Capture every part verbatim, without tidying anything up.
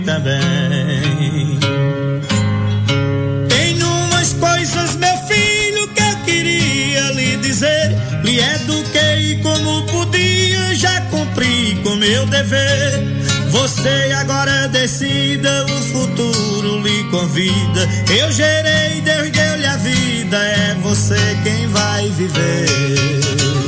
também. Tem umas coisas, meu filho, que eu queria lhe dizer. Lhe eduquei como podia, já cumpri com meu dever. Você agora decida, o futuro lhe convida. Eu gerei, Deus deu-lhe a vida, é você quem vai viver.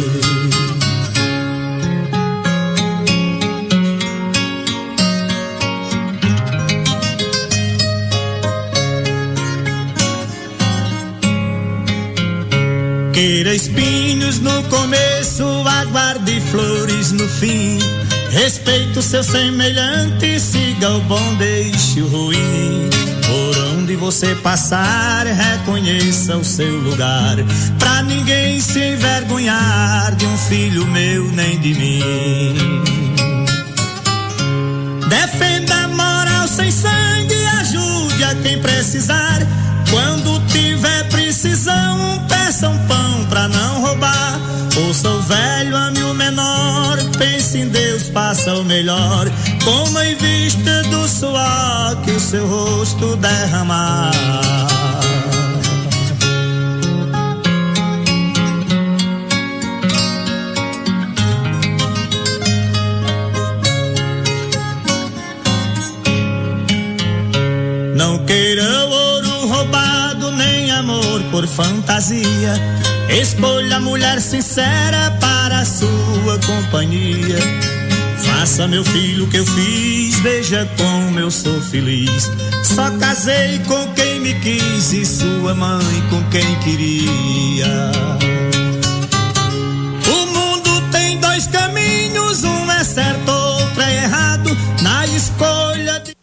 Queira espinhos no começo, aguarde flores no fim. Respeite o seu semelhante, siga o bom, deixe o ruim. Por onde você passar, reconheça o seu lugar, pra ninguém se envergonhar de um filho meu nem de mim. Defenda a moral sem sangue, ajude a quem precisar. Quando tiver precisão, peça um pão pra não roubar. Ouça o velho, ame o menor, pense em Deus, faça o melhor. Coma em vista do suor que o seu rosto derramar. Não queira ouro roubado, nem amor por fantasia. Escolha a mulher sincera para a sua companhia. Faça, meu filho, o que eu fiz, veja como eu sou feliz. Só casei com quem me quis e sua mãe com quem queria. O mundo tem dois caminhos, um é certo, outro é errado. Na escolha de...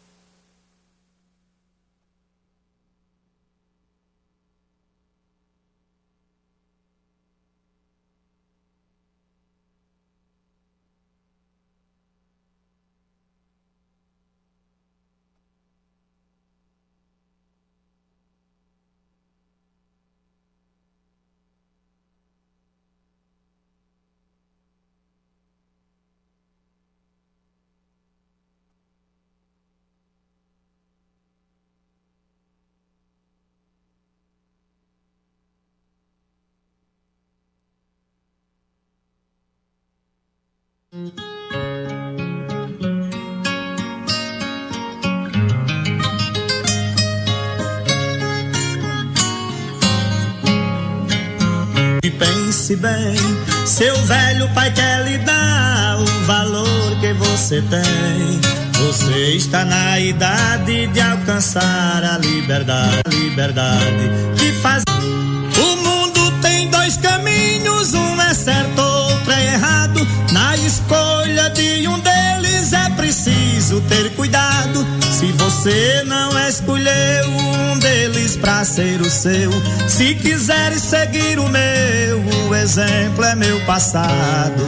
E pense bem, seu velho pai quer lhe dar o valor que você tem. Você está na idade de alcançar a liberdade, a liberdade de fazer. O mundo tem dois caminhos, um é certo, outro é errado. Na escolha de um deles é preciso ter cuidado. Se você não escolheu um deles pra ser o seu, se quiseres seguir o meu, o exemplo é meu passado.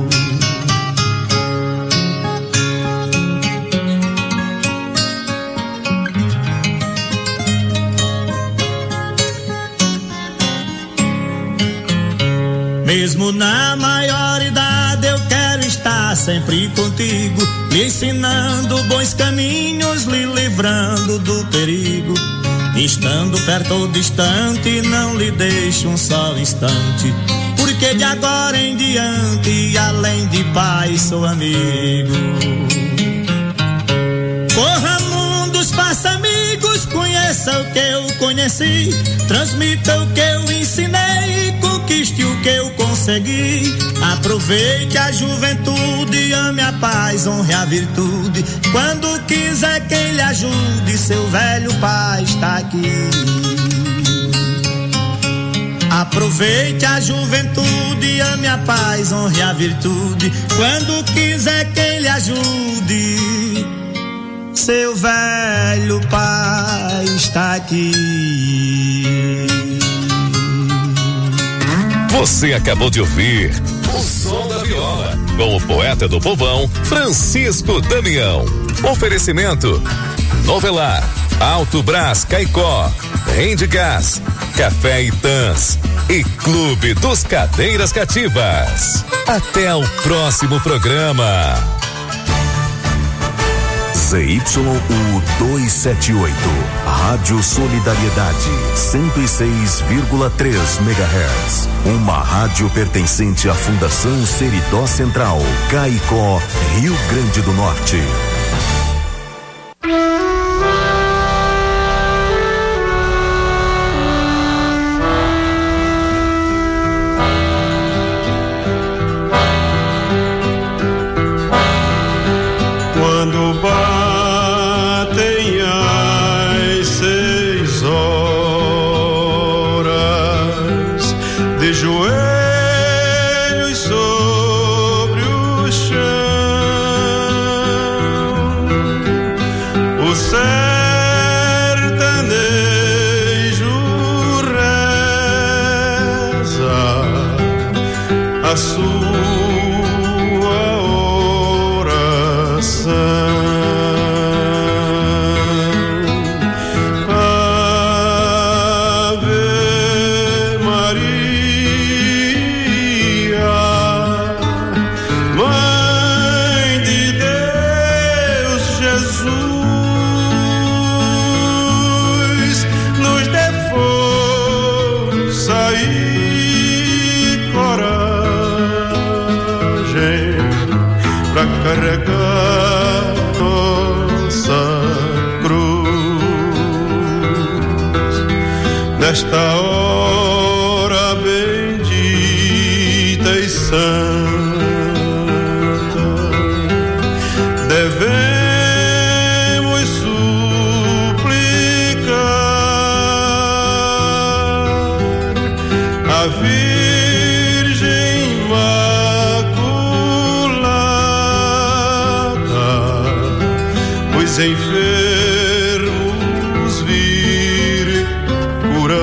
Mesmo na maior idade eu quero estar sempre contigo, lhe ensinando bons caminhos, lhe livrando do perigo. Estando perto ou distante, não lhe deixo um só instante, porque de agora em diante, além de pai, sou amigo. Corra mundos, faça amigos, conheça o que eu conheci, transmita o que eu ensinei, conquiste o que eu consegui. Aproveite a juventude, ame a paz, honre a virtude. Quando quiser quem lhe ajude, seu velho pai está aqui. Aproveite a juventude, ame a paz, honre a virtude. Quando quiser quem lhe ajude, seu velho pai está aqui. Você acabou de ouvir O Som da Viola, com o poeta do povão, Francisco Damião. Oferecimento Novelar, Alto Brás Caicó, Rende Gás, Café Itãs e Clube dos Cadeiras Cativas. Até o próximo programa. Z Y U duzentos e setenta e oito, Rádio Solidariedade, cento e seis vírgula três megahertz. Uma rádio pertencente à Fundação Seridó Central, Caicó, Rio Grande do Norte. Quando batem as seis horas, de joelhos sobre o chão, o sertanejo reza a sua carregar nossa cruz nesta hora bendita e santa. Devemos suplicar a Virgem os enfermos vir curar.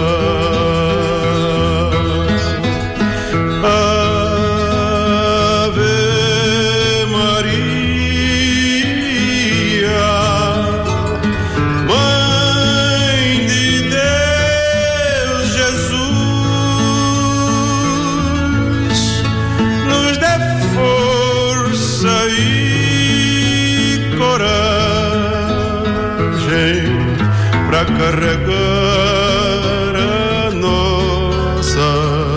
Ave Maria, Mãe de Deus Jesus, nos dê força e coragem pra carregar a nossa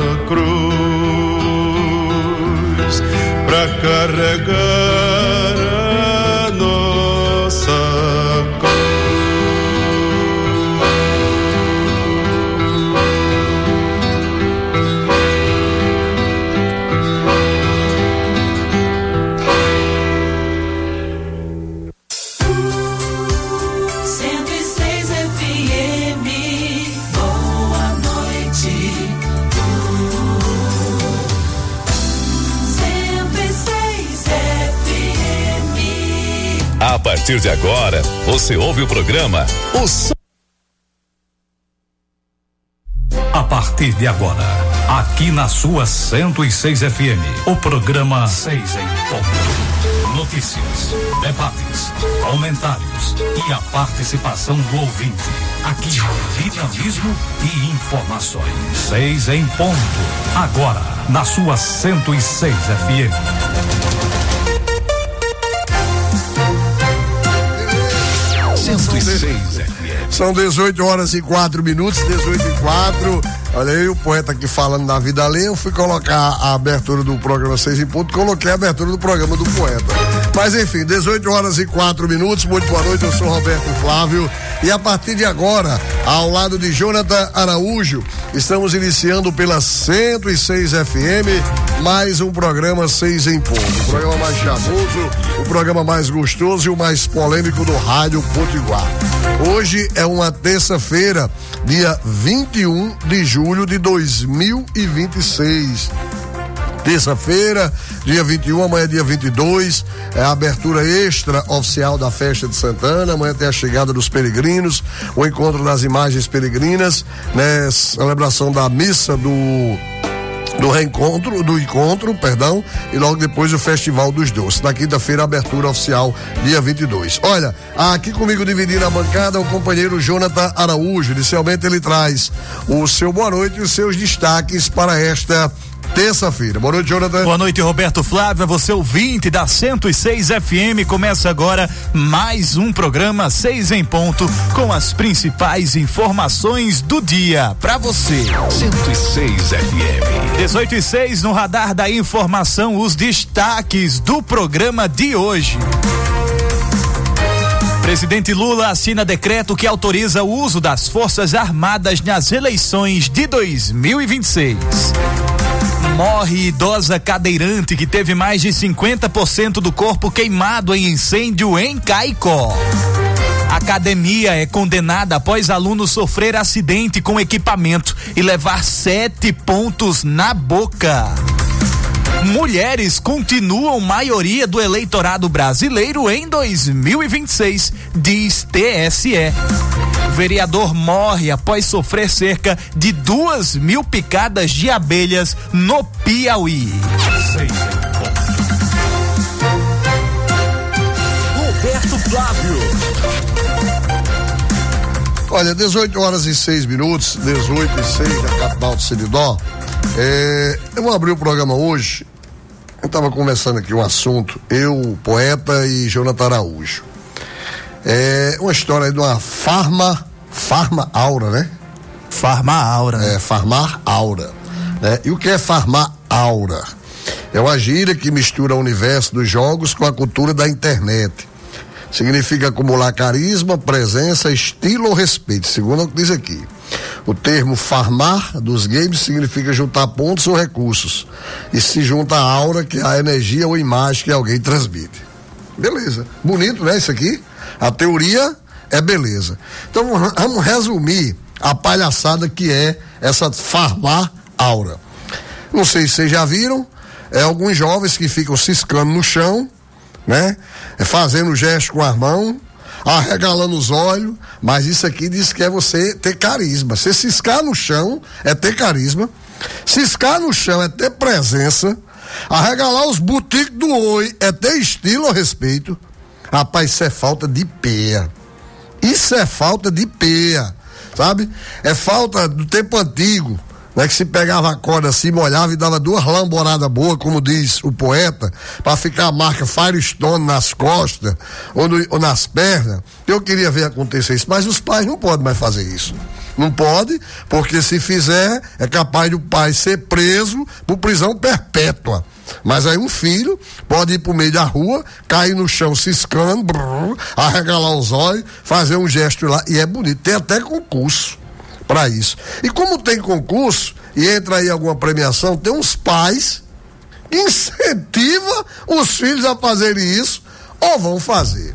cruz, pra carregar a nossa cruz. A partir de agora, você ouve o programa O Som. A partir de agora, aqui na sua cento e seis F M, o programa Seis em Ponto. Notícias, debates, comentários e a participação do ouvinte. Aqui, dinamismo e informações. Seis em Ponto. Agora, na sua cento e seis F M. cento e seis F M. São dezoito horas e quatro minutos, dezoito e quatro. Olha aí, o poeta aqui falando da vida alheia. Eu fui colocar a abertura do programa Seis em Ponto, coloquei a abertura do programa do poeta. Mas enfim, dezoito horas e quatro minutos. Muito boa noite, eu sou Roberto Flávio. E a partir de agora, ao lado de Jonathan Araújo, estamos iniciando pela cento e seis F M, mais um programa Seis em Ponto. O programa mais charmoso, o programa mais gostoso e o mais polêmico do Rádio Potiguar. Hoje é uma terça-feira, dia vinte e um de julho de dois mil e vinte e seis. Terça-feira, dia vinte e um, amanhã dia vinte e dois, é a abertura extra oficial da festa de Santana. Amanhã tem a chegada dos peregrinos, o encontro das imagens peregrinas, né? Celebração da missa do do reencontro, do encontro, perdão, e logo depois o Festival dos Doces. Na quinta-feira, abertura oficial, dia vinte e dois. Olha, aqui comigo dividindo a bancada o companheiro Jonathan Araújo. Inicialmente ele traz o seu boa noite e os seus destaques para esta terça-feira. Boa noite, Jonathan. Boa noite, Roberto Flávio, você ouvinte da cento e seis F M. Começa agora mais um programa seis em ponto com as principais informações do dia para você. cento e seis F M. dezoito e seis no radar da informação, os destaques do programa de hoje. Presidente Lula assina decreto que autoriza o uso das Forças Armadas nas eleições de dois mil e vinte e seis. Morre idosa cadeirante que teve mais de cinquenta por cento do corpo queimado em incêndio em Caicó. Academia é condenada após aluno sofrer acidente com equipamento e levar sete pontos na boca. Mulheres continuam maioria do eleitorado brasileiro em dois mil e vinte e seis, diz T S E. Vereador morre após sofrer cerca de duas mil picadas de abelhas no Piauí. Roberto Flávio. Olha, dezoito horas e seis minutos, dezoito e seis da capital do Seridó. É, eu vou abrir o programa hoje. Eu estava conversando aqui um assunto, eu, poeta e Jonathan Araújo. É uma história de uma farma, farma aura, né? Farma aura. É, farmar aura. Né? E o que é farmar aura? É uma gíria que mistura o universo dos jogos com a cultura da internet. Significa acumular carisma, presença, estilo ou respeito, segundo o que diz aqui. O termo farmar dos games significa juntar pontos ou recursos. E se junta a aura, que é a energia ou imagem que alguém transmite. Beleza. Bonito, né? Isso aqui. A teoria é beleza. Então vamos resumir a palhaçada que é essa farmar aura. Não sei se vocês já viram, é alguns jovens que ficam ciscando no chão, né? É fazendo gesto com as mãos, arregalando os olhos, mas isso aqui diz que é você ter carisma. Você ciscar no chão é ter carisma, ciscar no chão é ter presença, arregalar os buticos do oi é ter estilo ou respeito. Rapaz, isso é falta de peia. Isso é falta de peia, sabe? É falta do tempo antigo, né? Que se pegava a corda assim, molhava e dava duas lamboradas boas, como diz o poeta, para ficar a marca Firestone nas costas ou, no, ou nas pernas. Eu queria ver acontecer isso, mas os pais não podem mais fazer isso. Não pode, porque se fizer, é capaz do pai ser preso por prisão perpétua. Mas aí um filho pode ir pro meio da rua, cair no chão ciscando, brrr, arregalar os olhos, fazer um gesto lá, e é bonito. Tem até concurso para isso. E como tem concurso e entra aí alguma premiação, tem uns pais que incentivam os filhos a fazerem isso ou vão fazer.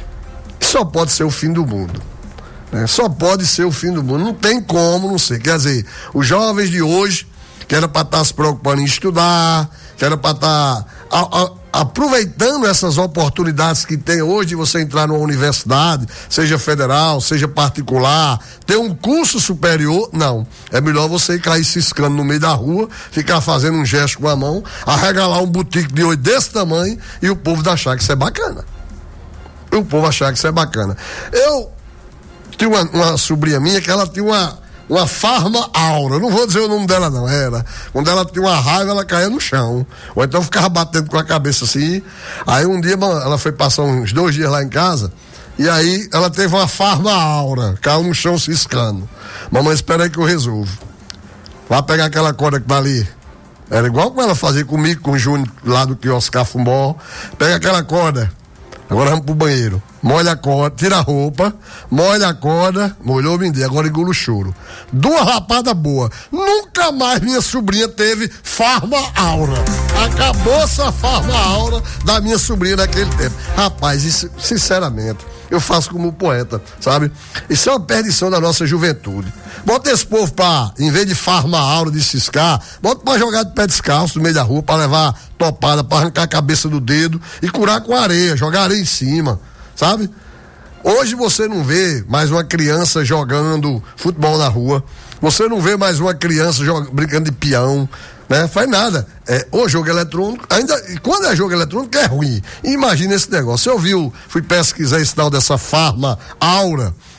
Só pode ser o fim do mundo, né? Só pode ser o fim do mundo. Não tem como não ser. Quer dizer, os jovens de hoje, que era para estar tá se preocupando em estudar, que era para estar tá aproveitando essas oportunidades que tem hoje de você entrar numa universidade, seja federal, seja particular, ter um curso superior, não. É melhor você cair ciscando no meio da rua, ficar fazendo um gesto com a mão, arregalar um boutique de olho desse tamanho e o povo achar que isso é bacana. E o povo achar que isso é bacana. Eu tinha uma, uma sobrinha minha que ela tinha uma Uma farma aura, não vou dizer o nome dela não, era, quando ela tinha uma raiva ela caía no chão, ou então ficava batendo com a cabeça assim. Aí um dia ela foi passar uns dois dias lá em casa, e aí ela teve uma farma aura, caiu no chão ciscando. Mamãe, espera aí que eu resolvo. Vai pegar aquela corda que tá ali, era igual como ela fazia comigo, com o Júnior lá do quiosque Cafumbó. Pega aquela corda, agora vamos pro banheiro. Molha a corda, tira a roupa, molha a corda, molhou o mindê, agora engula o choro. Duas lapadas boas. Nunca mais minha sobrinha teve farma aura. Acabou essa farma aura da minha sobrinha naquele tempo. Rapaz, isso, sinceramente, eu faço como poeta, sabe? Isso é uma perdição da nossa juventude. Bota esse povo pra, em vez de farma aura, de ciscar, bota pra jogar de pé descalço no meio da rua, pra levar topada, pra arrancar a cabeça do dedo e curar com areia, jogar areia em cima, sabe? Hoje você não vê mais uma criança jogando futebol na rua, você não vê mais uma criança jogando, brincando de peão, né? Faz nada. É, o jogo eletrônico, ainda, quando é jogo eletrônico é ruim. Imagina esse negócio. Eu vi, fui pesquisar esse tal dessa farma aura,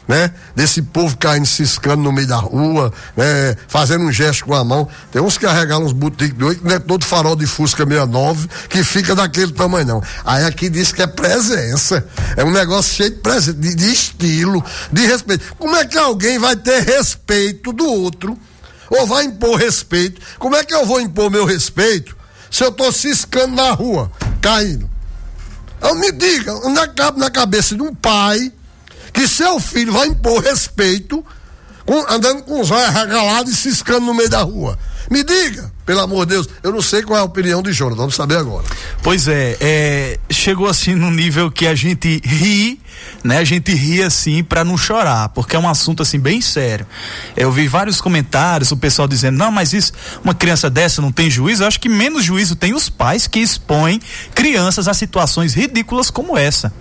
né? Desse povo caindo, ciscando no meio da rua, né? Fazendo um gesto com a mão. Tem uns que arregalam uns boutiques de oito, não é todo farol de Fusca sessenta e nove que fica daquele tamanho, não. Aí aqui diz que é presença. É um negócio cheio de presença, de, de estilo, de respeito. Como é que alguém vai ter respeito do outro? Ou vai impor respeito? Como é que eu vou impor meu respeito se eu tô ciscando na rua, caindo? Então me diga, onde cabe na cabeça de um pai que seu filho vai impor respeito com, andando com os olhos arregalados e ciscando no meio da rua? Me diga, pelo amor de Deus. Eu não sei qual é a opinião de Jonas, vamos saber agora. Pois é, é chegou assim num nível que a gente ri, né? A gente ri assim pra não chorar, porque é um assunto assim bem sério. Eu vi vários comentários, o pessoal dizendo, não, mas isso, uma criança dessa não tem juízo. Eu acho que menos juízo tem os pais que expõem crianças a situações ridículas como essa.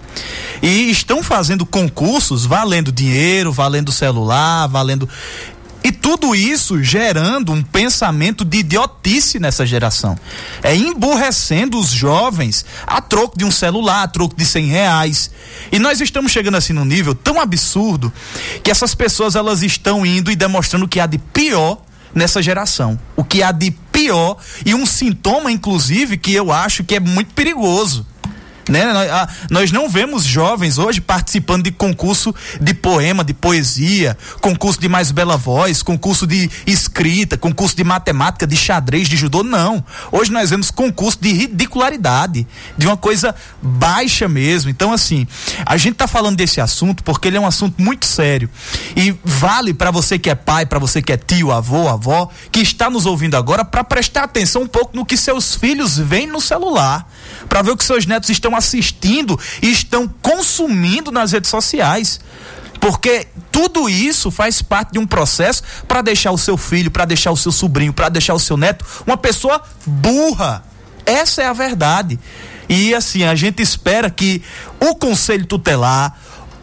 E estão fazendo concursos valendo dinheiro, valendo celular, valendo... E tudo isso gerando um pensamento de idiotice nessa geração. É emburrecendo os jovens a troco de um celular, a troco de cem reais. E nós estamos chegando assim num nível tão absurdo que essas pessoas elas estão indo e demonstrando o que há de pior nessa geração. O que há de pior e um sintoma, inclusive, que eu acho que é muito perigoso. Né? Nós não vemos jovens hoje participando de concurso de poema, de poesia, concurso de mais bela voz, concurso de escrita, concurso de matemática, de xadrez, de judô, não. Hoje nós vemos concurso de ridicularidade, de uma coisa baixa mesmo. Então, assim, a gente tá falando desse assunto porque ele é um assunto muito sério e vale para você que é pai, para você que é tio, avô, avó, que está nos ouvindo agora, para prestar atenção um pouco no que seus filhos veem no celular, para ver o que seus netos estão assistindo e estão consumindo nas redes sociais, porque tudo isso faz parte de um processo para deixar o seu filho, para deixar o seu sobrinho, para deixar o seu neto uma pessoa burra. Essa é a verdade. E assim, a gente espera que o conselho tutelar,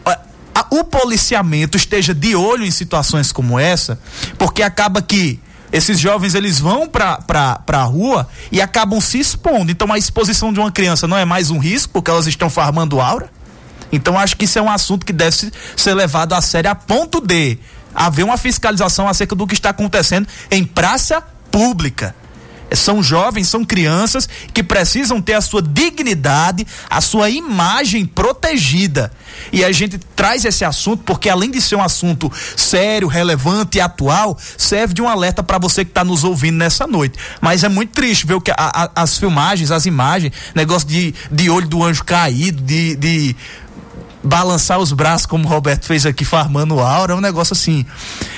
o policiamento esteja de olho em situações como essa, porque acaba que esses jovens, eles vão pra, pra, pra rua e acabam se expondo. Então a exposição de uma criança não é mais um risco, porque elas estão farmando aura. Então acho que isso é um assunto que deve ser levado a sério a ponto de haver uma fiscalização acerca do que está acontecendo em praça pública. São jovens, são crianças que precisam ter a sua dignidade, a sua imagem protegida. E a gente traz esse assunto porque, além de ser um assunto sério, relevante e atual, serve de um alerta para você que está nos ouvindo nessa noite. Mas é muito triste ver o que a, a, as filmagens, as imagens, negócio de, de olho do anjo caído, de, de balançar os braços, como o Roberto fez aqui, farmando aura, é um negócio assim.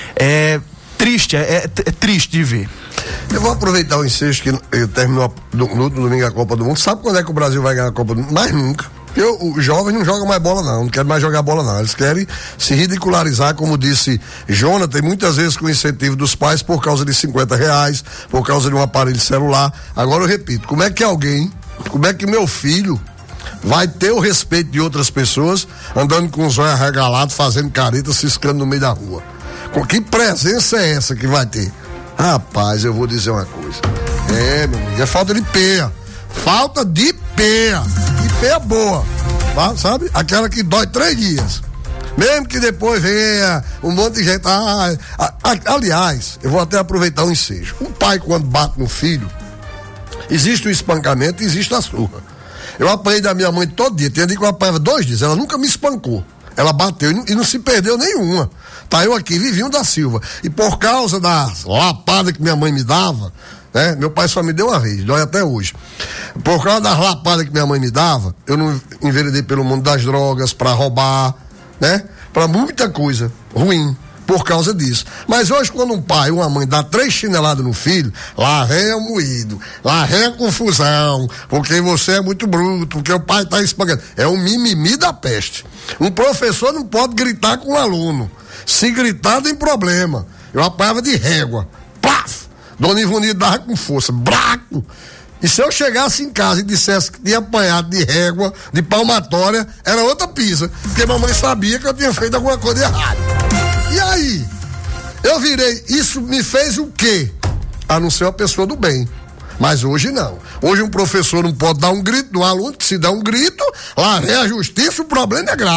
É triste, é, é, é triste de ver. Eu vou aproveitar o ensejo que terminou no último domingo a Copa do Mundo. Sabe quando é que o Brasil vai ganhar a Copa do Mundo? Mais nunca. Eu, os jovens não jogam mais bola, não. Não querem mais jogar bola, não. Eles querem se ridicularizar, como disse Jonathan, muitas vezes com incentivo dos pais por causa de cinquenta reais, por causa de um aparelho celular. Agora eu repito, como é que alguém, como é que meu filho vai ter o respeito de outras pessoas andando com os olhos arregalados, fazendo careta, ciscando no meio da rua? Com que presença é essa que vai ter? Rapaz, eu vou dizer uma coisa. É, meu amigo, é falta de peia. Falta de peia. E peia boa. Tá? Sabe? Aquela que dói três dias. Mesmo que depois venha um monte de gente. Ah, ah, ah, aliás, eu vou até aproveitar o ensejo. Um pai, quando bate no filho, existe o espancamento e existe a surra. Eu apanhei da minha mãe todo dia. Tinha dia que eu apanhava dois dias. Ela nunca me espancou. Ela bateu e não, e não se perdeu nenhuma. Tá, eu aqui, Vivinho da Silva. E por causa da lapada que minha mãe me dava, né? Meu pai só me deu uma vez, dói até hoje. Por causa das lapadas que minha mãe me dava, eu não enveredei pelo mundo das drogas, pra roubar, né? Pra muita coisa ruim, por causa disso. Mas hoje, quando um pai ou uma mãe dá três chineladas no filho, lá vem o moído, lá vem a confusão, porque você é muito bruto, porque o pai tá espancando. É um mimimi da peste. Um professor não pode gritar com um aluno. Se gritar, tem problema. Eu apanhava de régua. Paf! Dona Ivone dava com força. Braco! E se eu chegasse em casa e dissesse que tinha apanhado de régua, de palmatória, era outra pisa. Porque mamãe sabia que eu tinha feito alguma coisa errada. E aí? Eu virei. Isso me fez o quê? A não ser uma pessoa do bem. Mas hoje não. Hoje um professor não pode dar um grito no aluno, que se dá um grito, lá vem a justiça, o problema é grave.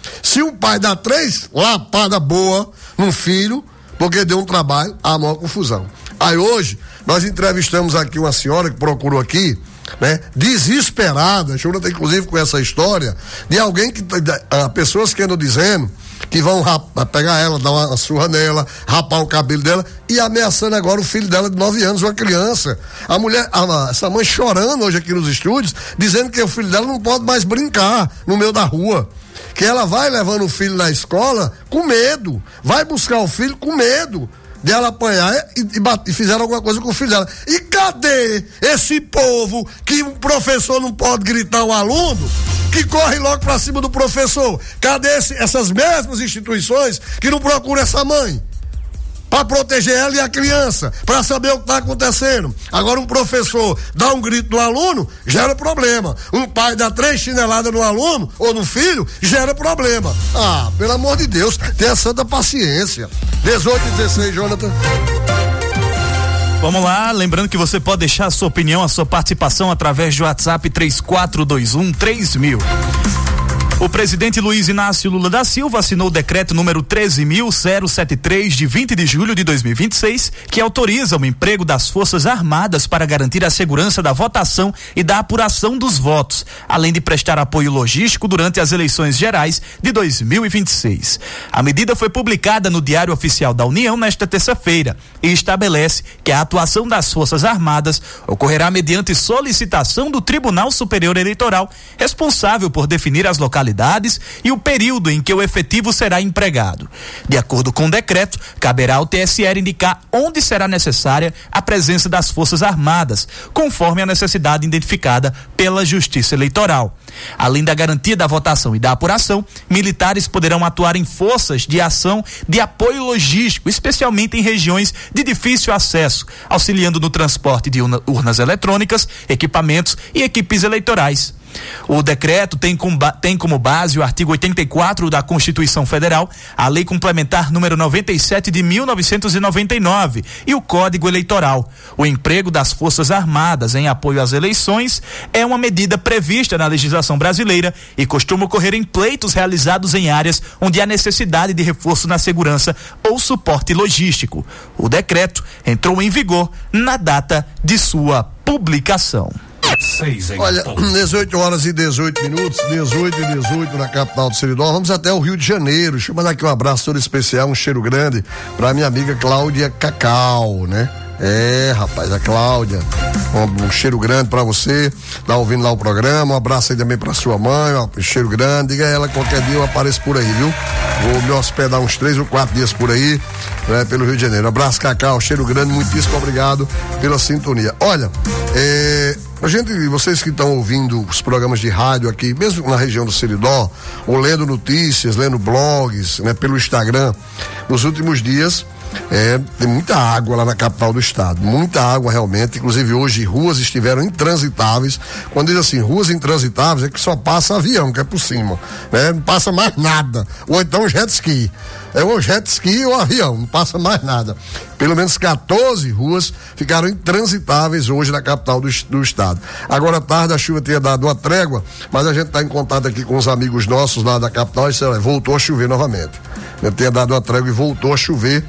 Se o pai dá três lapada boa num filho, porque deu um trabalho, há maior confusão. Aí hoje, nós entrevistamos aqui uma senhora que procurou aqui, né? Desesperada, Jonathan inclusive com essa história, de alguém que, uh, pessoas que andam dizendo que vão rap- pegar ela, dar uma, uma surra nela, rapar o cabelo dela e ameaçando agora o filho dela de nove anos, uma criança. A mulher, a, essa mãe chorando hoje aqui nos estúdios, dizendo que o filho dela não pode mais brincar no meio da rua. Que ela vai levando o filho na escola com medo, vai buscar o filho com medo dela apanhar e, e, e fizeram alguma coisa com o filho dela. E cadê esse povo que um professor não pode gritar um aluno, que corre logo pra cima do professor? Cadê esse, essas mesmas instituições que não procuram essa mãe para proteger ela e a criança, para saber o que está acontecendo? Agora um professor dá um grito no aluno, gera problema. Um pai dá três chineladas no aluno ou no filho, gera problema. Ah, pelo amor de Deus, tenha santa paciência. dezoito e dezesseis, Jonathan. Vamos lá, lembrando que você pode deixar a sua opinião, a sua participação através do WhatsApp três quatro dois um três mil. O presidente Luiz Inácio Lula da Silva assinou o decreto número treze mil setenta e três de vinte de julho de dois mil e vinte e seis, que autoriza o emprego das Forças Armadas para garantir a segurança da votação e da apuração dos votos, além de prestar apoio logístico durante as eleições gerais de dois mil e vinte e seis. A medida foi publicada no Diário Oficial da União nesta terça-feira e estabelece que a atuação das Forças Armadas ocorrerá mediante solicitação do Tribunal Superior Eleitoral, responsável por definir as localidades e o período em que o efetivo será empregado. De acordo com o decreto, caberá ao T S E indicar onde será necessária a presença das Forças Armadas, conforme a necessidade identificada pela Justiça Eleitoral. Além da garantia da votação e da apuração, militares poderão atuar em forças de ação de apoio logístico, especialmente em regiões de difícil acesso, auxiliando no transporte de urnas eletrônicas, equipamentos e equipes eleitorais. O decreto tem como, tem como base o artigo oitenta e quatro da Constituição Federal, a Lei Complementar número noventa e sete de mil novecentos e noventa e nove e o Código Eleitoral. O emprego das Forças Armadas em apoio às eleições é uma medida prevista na legislação brasileira e costuma ocorrer em pleitos realizados em áreas onde há necessidade de reforço na segurança ou suporte logístico. O decreto entrou em vigor na data de sua publicação. Olha, dezoito horas e dezoito minutos, dezoito e dezoito na capital do Seridó. Vamos até o Rio de Janeiro. Deixa eu mandar aqui um abraço todo especial, um cheiro grande pra minha amiga Cláudia Cacau, né? É, rapaz, a Cláudia, um, um cheiro grande pra você, tá ouvindo lá o programa, um abraço aí também pra sua mãe, um cheiro grande, diga a ela qualquer dia eu apareço por aí, viu? Vou me hospedar uns três ou quatro dias por aí, né, pelo Rio de Janeiro. Abraço, Cacau, cheiro grande, muitíssimo obrigado pela sintonia. Olha, é, a gente, vocês que estão ouvindo os programas de rádio aqui, mesmo na região do Seridó, ou lendo notícias, lendo blogs, né, pelo Instagram, nos últimos dias, É, tem muita água lá na capital do estado, muita água realmente, inclusive hoje ruas estiveram intransitáveis. Quando diz assim, ruas intransitáveis é que só passa avião, que é por cima, né? Não passa mais nada, ou então jet ski, é o jet ski ou avião, não passa mais nada. Pelo menos quatorze ruas ficaram intransitáveis hoje na capital do, do estado. Agora à tarde a chuva tinha dado uma trégua, mas a gente está em contato aqui com os amigos nossos lá da capital e disse, voltou a chover novamente. Eu tinha dado uma trégua e voltou a chover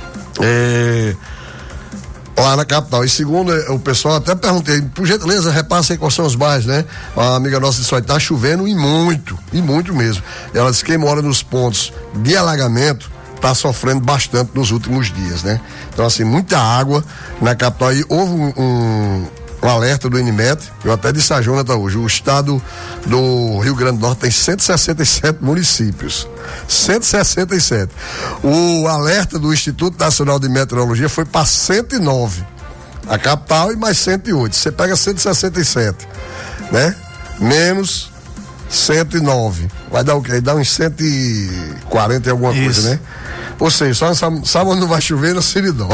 É, lá na capital. E segundo o pessoal, até perguntei, por gentileza, repassa aí quais são os bairros, né? A amiga nossa disse, tá chovendo e muito, e muito mesmo. Ela disse que quem mora nos pontos de alagamento tá sofrendo bastante nos últimos dias, né? Então, assim, muita água na capital. Aí houve um, um, um alerta do Inimet, eu até disse a Jonathan hoje, o estado do Rio Grande do Norte tem cento e sessenta e sete municípios. cento e sessenta e sete. O alerta do Instituto Nacional de Meteorologia foi para cento e nove. A capital e mais cento e oito. Você pega cento e sessenta e sete, né? Menos cento e nove. Vai dar o quê? Dá uns cento e quarenta e alguma Isso. coisa, né? Ou seja, só sábado, sábado não vai chover no Seridó.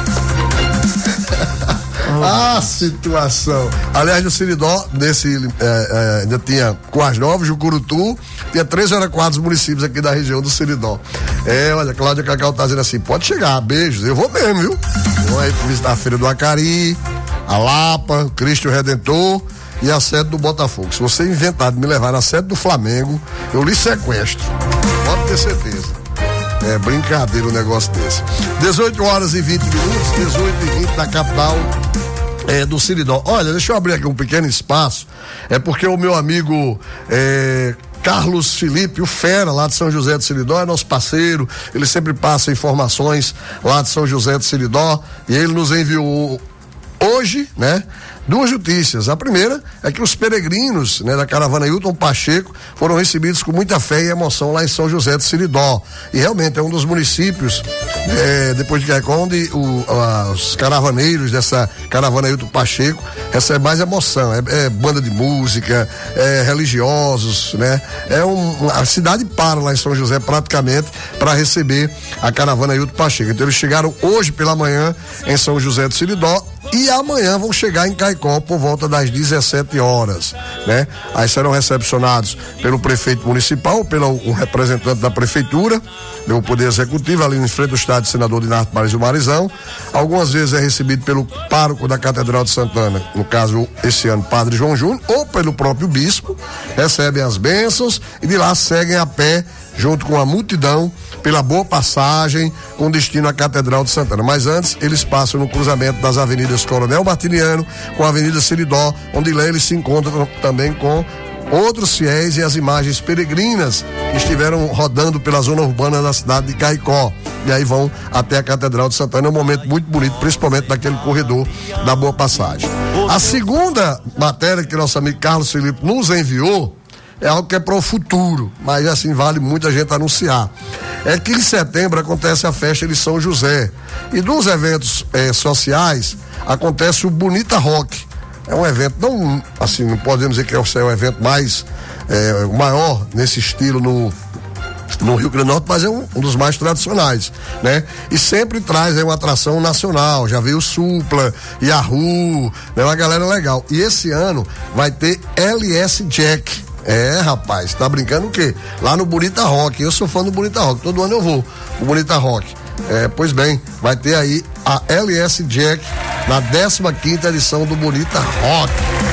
A situação. Aliás, no Seridó, nesse, é, é, ainda tinha Coas Novas, Jucurutu, tinha três ou quatro municípios aqui da região do Seridó. É, olha, Cláudia Cacau tá dizendo assim, pode chegar, beijos, eu vou mesmo, viu? Vou aí visitar a Feira do Acari, a Lapa, Cristo Redentor e a sede do Botafogo. Se você inventar de me levar na sede do Flamengo, eu lhe sequestro. Pode ter certeza. É brincadeira um negócio desse. dezoito horas e vinte minutos, dezoito e vinte na capital é, do Seridó. Olha, deixa eu abrir aqui um pequeno espaço. É porque o meu amigo é, Carlos Felipe, o Fera, lá de São José de Seridó, é nosso parceiro. Ele sempre passa informações lá de São José de Seridó. E ele nos enviou hoje, né? Duas notícias. A primeira é que os peregrinos, né, da caravana Hilton Pacheco foram recebidos com muita fé e emoção lá em São José de Seridó. E realmente é um dos municípios, é, depois de Caicó, onde o, a, os caravaneiros dessa caravana Hilton Pacheco recebem mais emoção. É, é banda de música, é religiosos, né? É um, a cidade para lá em São José praticamente para receber a caravana Hilton Pacheco. Então eles chegaram hoje pela manhã em São José de Seridó e amanhã vão chegar em Caicó por volta das dezessete horas, né? Aí serão recepcionados pelo prefeito municipal, pelo um representante da prefeitura, do Poder Executivo, ali em frente ao estádio Senador Dinarto Marizio Marizão. Algumas vezes é recebido pelo pároco da Catedral de Santana, no caso, esse ano, Padre João Júnior, ou pelo próprio bispo, recebem as bênçãos e de lá seguem a pé, junto com a multidão, pela Boa Passagem, com destino à Catedral de Santana. Mas antes, eles passam no cruzamento das avenidas Coronel Martiniano com a Avenida Seridó, onde lá eles se encontram também com outros fiéis e as imagens peregrinas que estiveram rodando pela zona urbana da cidade de Caicó. E aí vão até a Catedral de Santana. É um momento muito bonito, principalmente naquele corredor da Boa Passagem. A segunda matéria que nosso amigo Carlos Felipe nos enviou é algo que é para o futuro, mas assim vale muito a gente anunciar. É que em setembro acontece a festa de São José. E dos eventos eh, sociais acontece o Bonita Rock. É um evento, não, assim, não podemos dizer que é o evento mais, eh, o maior nesse estilo no, no Rio Grande do Norte, mas é um, um dos mais tradicionais, né? E sempre traz aí uma atração nacional. Já veio o Supla, Yahoo, né? Uma galera legal. E esse ano vai ter L S Jack. É, rapaz, tá brincando o quê? Lá no Bonita Rock. Eu sou fã do Bonita Rock, todo ano eu vou o Bonita Rock. É, pois bem, vai ter aí a L S Jack na décima quinta edição do Bonita Rock,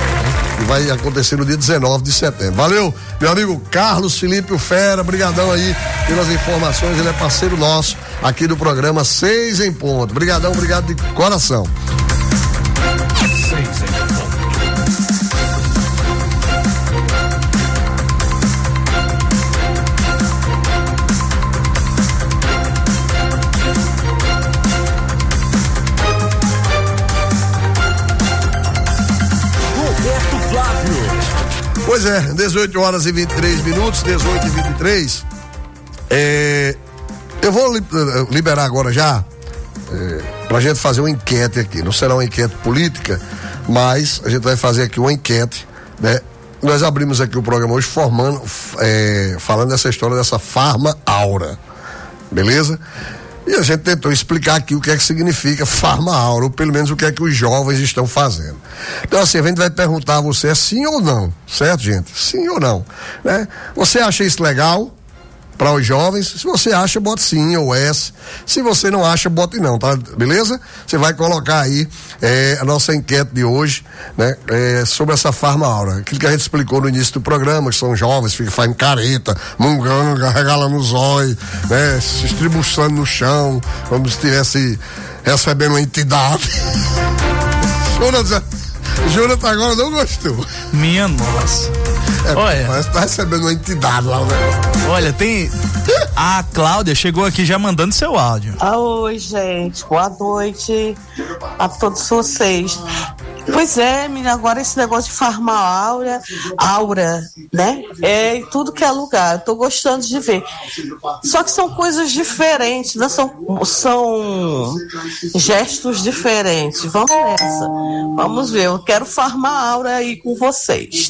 que vai acontecer no dia dezenove de setembro. Valeu, meu amigo Carlos Felipe, o Fera, brigadão aí pelas informações, ele é parceiro nosso aqui do programa Seis em Ponto. Brigadão, obrigado de coração. Seis em Ponto. Pois é, dezoito horas e vinte e três minutos, dezoito e vinte e três. É, eu vou liberar agora já é, pra gente fazer uma enquete aqui. Não será uma enquete política, mas a gente vai fazer aqui uma enquete, né? Nós abrimos aqui o programa hoje formando, é, falando dessa história dessa Farma Aura, beleza? E a gente tentou explicar aqui o que é que significa Farma Aura, ou pelo menos o que é que os jovens estão fazendo. Então assim, a gente vai perguntar a você, é sim ou não, certo, gente? Sim ou não, né? Você acha isso legal para os jovens? Se você acha, bote sim ou S. Se você não acha, bote não, tá? Beleza? Você vai colocar aí é, a nossa enquete de hoje, né? É, sobre essa Farma Aura. Aquilo que a gente explicou no início do programa, que são jovens, ficam fazendo careta, mungando, regalando os olhos, né? Se estribuchando no chão, como se estivesse recebendo uma entidade. Jonathan, Jonathan agora não gostou. Minha nossa. É, olha, parece que tá recebendo uma entidade lá, né? Olha, tem. A Cláudia chegou aqui já mandando seu áudio. Ah, oi, gente. Boa noite a todos vocês. Pois é, menina, agora esse negócio de Farma Aura, aura, né? É em tudo que é lugar. Eu tô gostando de ver. Só que são coisas diferentes, né? São, são gestos diferentes. Vamos nessa. Vamos ver. Eu quero Farma Aura aí com vocês.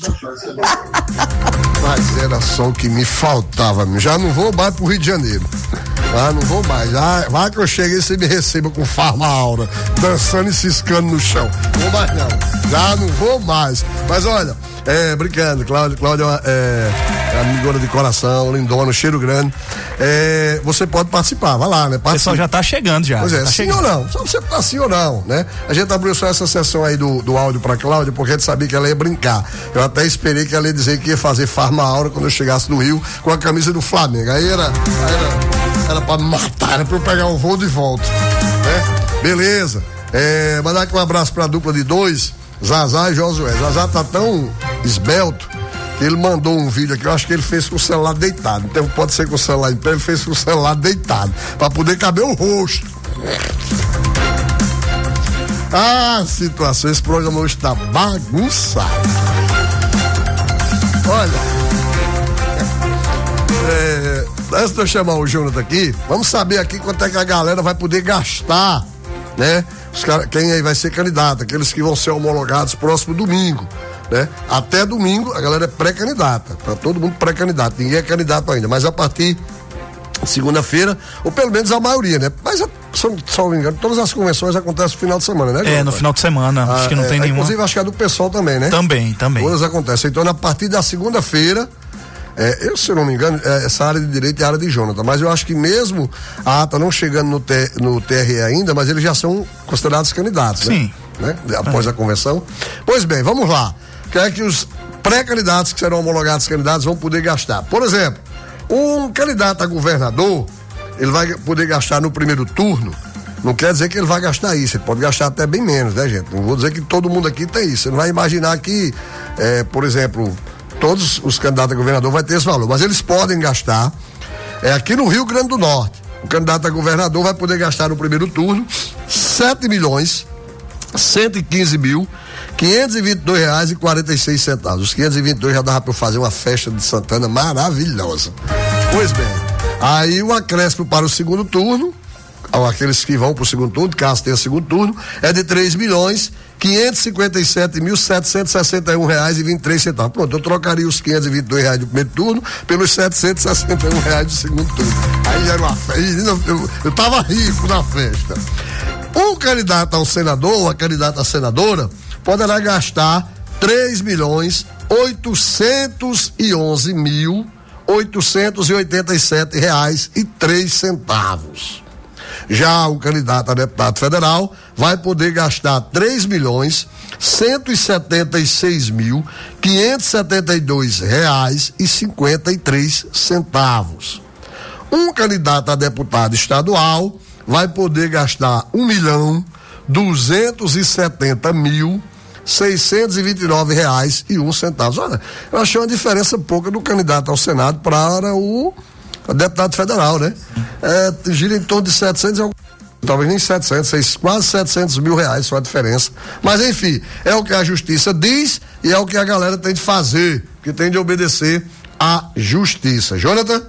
Mas era só o que me faltava. Já não vou mais pro Rio de Janeiro. Ah, não vou mais. Ah, vai que eu cheguei e você me receba com Farma Aura, dançando e ciscando no chão. Não vou mais não. Já não vou mais. Mas olha, é, brincando, Cláudia, Cláudia é, amigona de coração, lindona, cheiro grande. É, você pode participar, vai lá, né? Participa. O pessoal já tá chegando já. Pois é, tá sim chegando. ou não? Só você tá sim ou não, né? A gente abriu só essa sessão aí do, do áudio pra Cláudia, porque a gente sabia que ela ia brincar. Eu até esperei que ela ia dizer que ia fazer Farma Aura quando eu chegasse no Rio com a camisa do Flamengo. Aí era, aí era, era pra me matar, era pra eu pegar o voo de volta, né? Beleza. É, mandar aqui um abraço pra dupla de dois, Zazá e Josué. Zazá tá tão esbelto que ele mandou um vídeo aqui, eu acho que ele fez com o celular deitado. Então pode ser com o celular em pé, ele fez com o celular deitado, pra poder caber o rosto. Ah, situação, esse programa hoje tá bagunçado. Olha, é, antes de eu chamar o Jonathan aqui, vamos saber aqui quanto é que a galera vai poder gastar, né? Os cara, quem aí vai ser candidato, aqueles que vão ser homologados próximo domingo, né? Até domingo a galera é pré-candidata, tá todo mundo pré-candidato, ninguém é candidato ainda, mas a partir de segunda-feira, ou pelo menos a maioria, né? Mas, se não me engano, todas as convenções acontecem no final de semana, né, Jonathan? É, no final de semana, ah, acho que não é, tem nenhuma. Inclusive acho que é do pessoal também, né? Também, também. Todas acontecem, então a partir da segunda-feira, É, eu, se eu não me engano, é, essa área de direito é a área de Jonathan, mas eu acho que mesmo a ata não chegando no, T, no T R E ainda, mas eles já são considerados candidatos, sim, né? né? Após é. a convenção. Pois bem, vamos lá. Que é que os pré-candidatos que serão homologados candidatos vão poder gastar. Por exemplo, um candidato a governador, ele vai poder gastar no primeiro turno. Não quer dizer que ele vai gastar isso, ele pode gastar até bem menos, né, gente? Não vou dizer que todo mundo aqui tem isso. Você não vai imaginar que, é, por exemplo, todos os candidatos a governador vai ter esse valor, mas eles podem gastar. É, aqui no Rio Grande do Norte, o candidato a governador vai poder gastar no primeiro turno sete milhões cento e quinze mil quinhentos e vinte e dois reais e quarenta e seis centavos. Os quinhentos e vinte e dois já dava para eu fazer uma festa de Santana maravilhosa. Pois bem, aí o acréscimo para o segundo turno, aqueles que vão para o segundo turno, caso tenha segundo turno, é de três milhões quinhentos e cinquenta e sete mil setecentos e sessenta e um reais e vinte e três centavos. Pronto, eu trocaria os quinhentos e vinte e dois reais do primeiro turno pelos setecentos e sessenta e um reais do segundo turno. Aí era uma festa, eu, eu, eu tava rico na festa. Um candidato ao senador, ou a candidata a senadora, poderá gastar três milhões oitocentos e onze mil oitocentos e oitenta e sete reais e três centavos. Já o candidato a deputado federal vai poder gastar três milhões cento e setenta e seis mil quinhentos e setenta e dois reais e cinquenta e três centavos. Um candidato a deputado estadual vai poder gastar um milhão duzentos e setenta mil seiscentos e vinte e nove reais e um centavo. Olha, eu achei uma diferença pouca do candidato ao Senado para o deputado federal, né? É, gira em torno de setecentos, talvez nem setecentos, quase setecentos mil reais só a diferença. Mas enfim, é o que a justiça diz e é o que a galera tem de fazer, que tem de obedecer à justiça. Jonathan?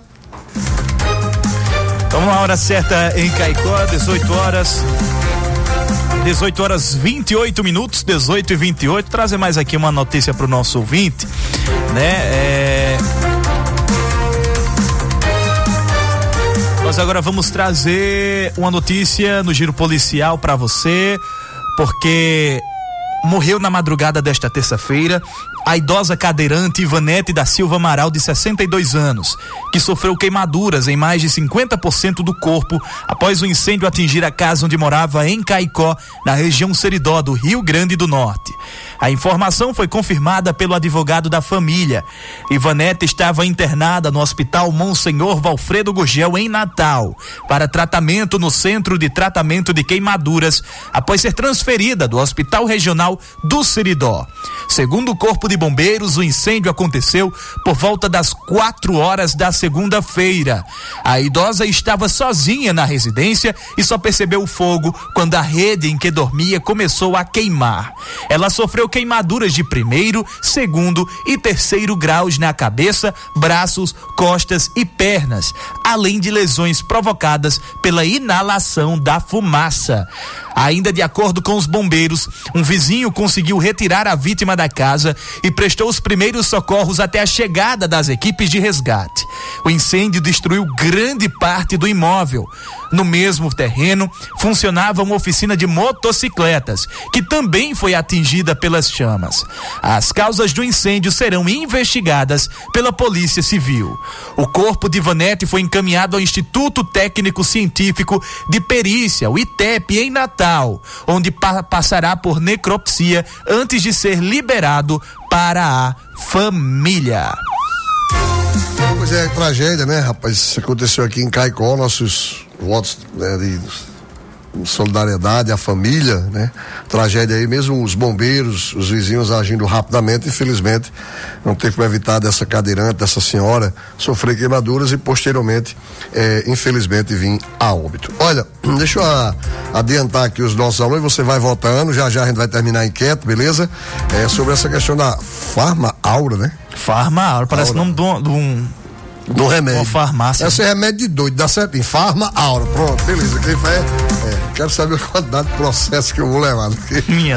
Vamos lá, hora certa em Caicó, dezoito horas. dezoito horas vinte e oito minutos, dezoito e vinte e oito. Trazer mais aqui uma notícia para o nosso ouvinte, né? É... Nós agora vamos trazer uma notícia no giro policial para você, porque morreu na madrugada desta terça-feira a idosa cadeirante Ivanete da Silva Amaral, de sessenta e dois anos, que sofreu queimaduras em mais de cinquenta por cento do corpo após o incêndio atingir a casa onde morava em Caicó, na região Seridó do Rio Grande do Norte. A informação foi confirmada pelo advogado da família. Ivanete estava internada no Hospital Monsenhor Valfredo Gurgel, em Natal, para tratamento no Centro de Tratamento de Queimaduras, após ser transferida do Hospital Regional do Seridó. Segundo o Corpo de Bombeiros, o incêndio aconteceu por volta das quatro horas da segunda-feira. A idosa estava sozinha na residência e só percebeu o fogo quando a rede em que dormia começou a queimar. Ela sofreu queimaduras de primeiro, segundo e terceiro graus na cabeça, braços, costas e pernas, além de lesões provocadas pela inalação da fumaça. Ainda de acordo com os bombeiros, um vizinho conseguiu retirar a vítima da casa e prestou os primeiros socorros até a chegada das equipes de resgate. O incêndio destruiu grande parte do imóvel. No mesmo terreno, funcionava uma oficina de motocicletas, que também foi atingida pelas chamas. As causas do incêndio serão investigadas pela Polícia Civil. O corpo de Ivanete foi encaminhado ao Instituto Técnico Científico de Perícia, o I T E P, em Natal, onde pa- passará por necropsia antes de ser liberado para a família. Pois é, tragédia, né, rapaz? Isso aconteceu aqui em Caicó, nossos votos, né, de solidariedade à família, né? Tragédia aí, mesmo os bombeiros, os vizinhos agindo rapidamente, infelizmente, não teve como evitar dessa cadeirante, dessa senhora, sofrer queimaduras e posteriormente, eh, infelizmente, vir a óbito. Olha, deixa eu a, adiantar aqui os nossos alunos, você vai votando, já já a gente vai terminar a enquete, beleza? É, sobre essa questão da Farma Aura, né? Farma Aura, parece o nome de um, de um do remédio. Uma farmácia. Esse é remédio de doido, dá certinho. Farma Aura, pronto, beleza. Quem faz, é, quero saber a quantidade de processo que eu vou levar. Porque... Minha.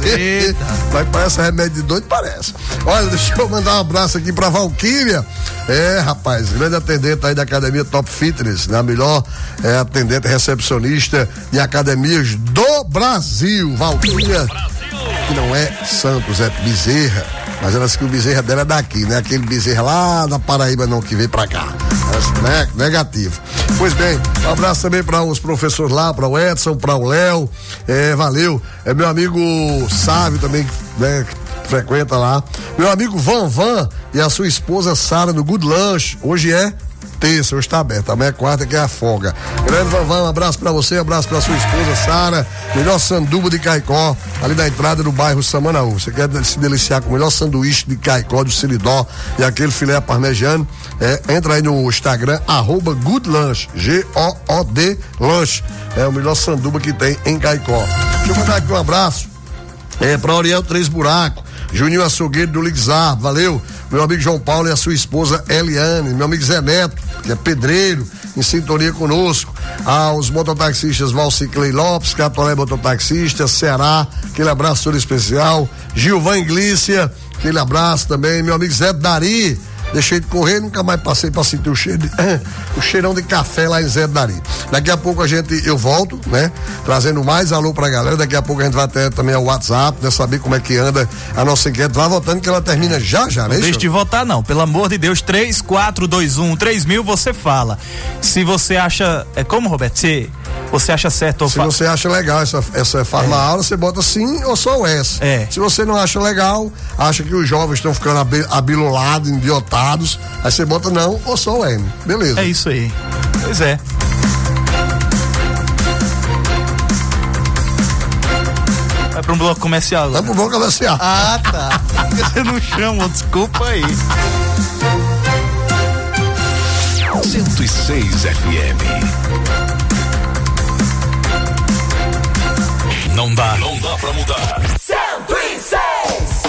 Mas parece remédio de doido, parece. Olha, deixa eu mandar um abraço aqui pra Valquíria. É, rapaz, grande atendente aí da Academia Top Fitness, né? A melhor é, atendente recepcionista de academias do Brasil. Valquíria, que não é Santos, é Bezerra. Mas ela disse que o Bezerra dela é daqui, né? Aquele Bezerra lá da Paraíba não, que veio pra cá. Né? Negativo. Pois bem, um abraço também para os professores lá, para o Edson, para o Léo. É, valeu. É meu amigo Sávio também, né? Que frequenta lá. Meu amigo Van Van e a sua esposa Sara no Good Lunch. Hoje é terça, hoje tá aberto, amanhã é quarta que é a folga. Grande Vavão, um abraço pra você, um abraço pra sua esposa Sara, melhor sanduba de Caicó, ali na entrada do bairro Samanaú. Você quer se deliciar com o melhor sanduíche de Caicó, do Seridó e aquele filé parmegiano, é, entra aí no Instagram, arroba Good Lunch, G O O D Lunch, é o melhor sanduba que tem em Caicó. Deixa eu mandar aqui um abraço, é, pra Oriel Três Buracos, Juninho Açougueiro do Lixar, valeu. Meu amigo João Paulo e a sua esposa Eliane, meu amigo Zé Neto, que é pedreiro, em sintonia conosco. Aos mototaxistas Valciclei Lopes, Catolé Mototaxista, Ceará, aquele abraço todo especial. Gilvan Inglícia, aquele abraço também. Meu amigo Zé Dari, deixei de correr, nunca mais passei pra sentir o cheiro de, o cheirão de café lá em Zé Dari. Daqui a pouco a gente, eu volto, né? Trazendo mais alô pra galera. Daqui a pouco a gente vai até também ao WhatsApp, né? Saber como é que anda a nossa enquete. Vai votando que ela termina já, já, né? Não deixe de votar não, pelo amor de Deus. Três, quatro, dois, um, três mil, você fala. Se você acha, é como, Roberto? Se você acha certo ou Se fa... você acha legal essa, essa farma aula, você bota sim ou só o S. É. Se você não acha legal, acha que os jovens estão ficando abilolados, idiotados, aí você bota não ou só o M. Beleza. É isso aí. Pois é. Vai pra um bloco comercial. Vai pro bloco comercial. Ah, tá. Você não chama, desculpa aí. cento e seis F M. Não dá, não dá pra mudar. cento e seis.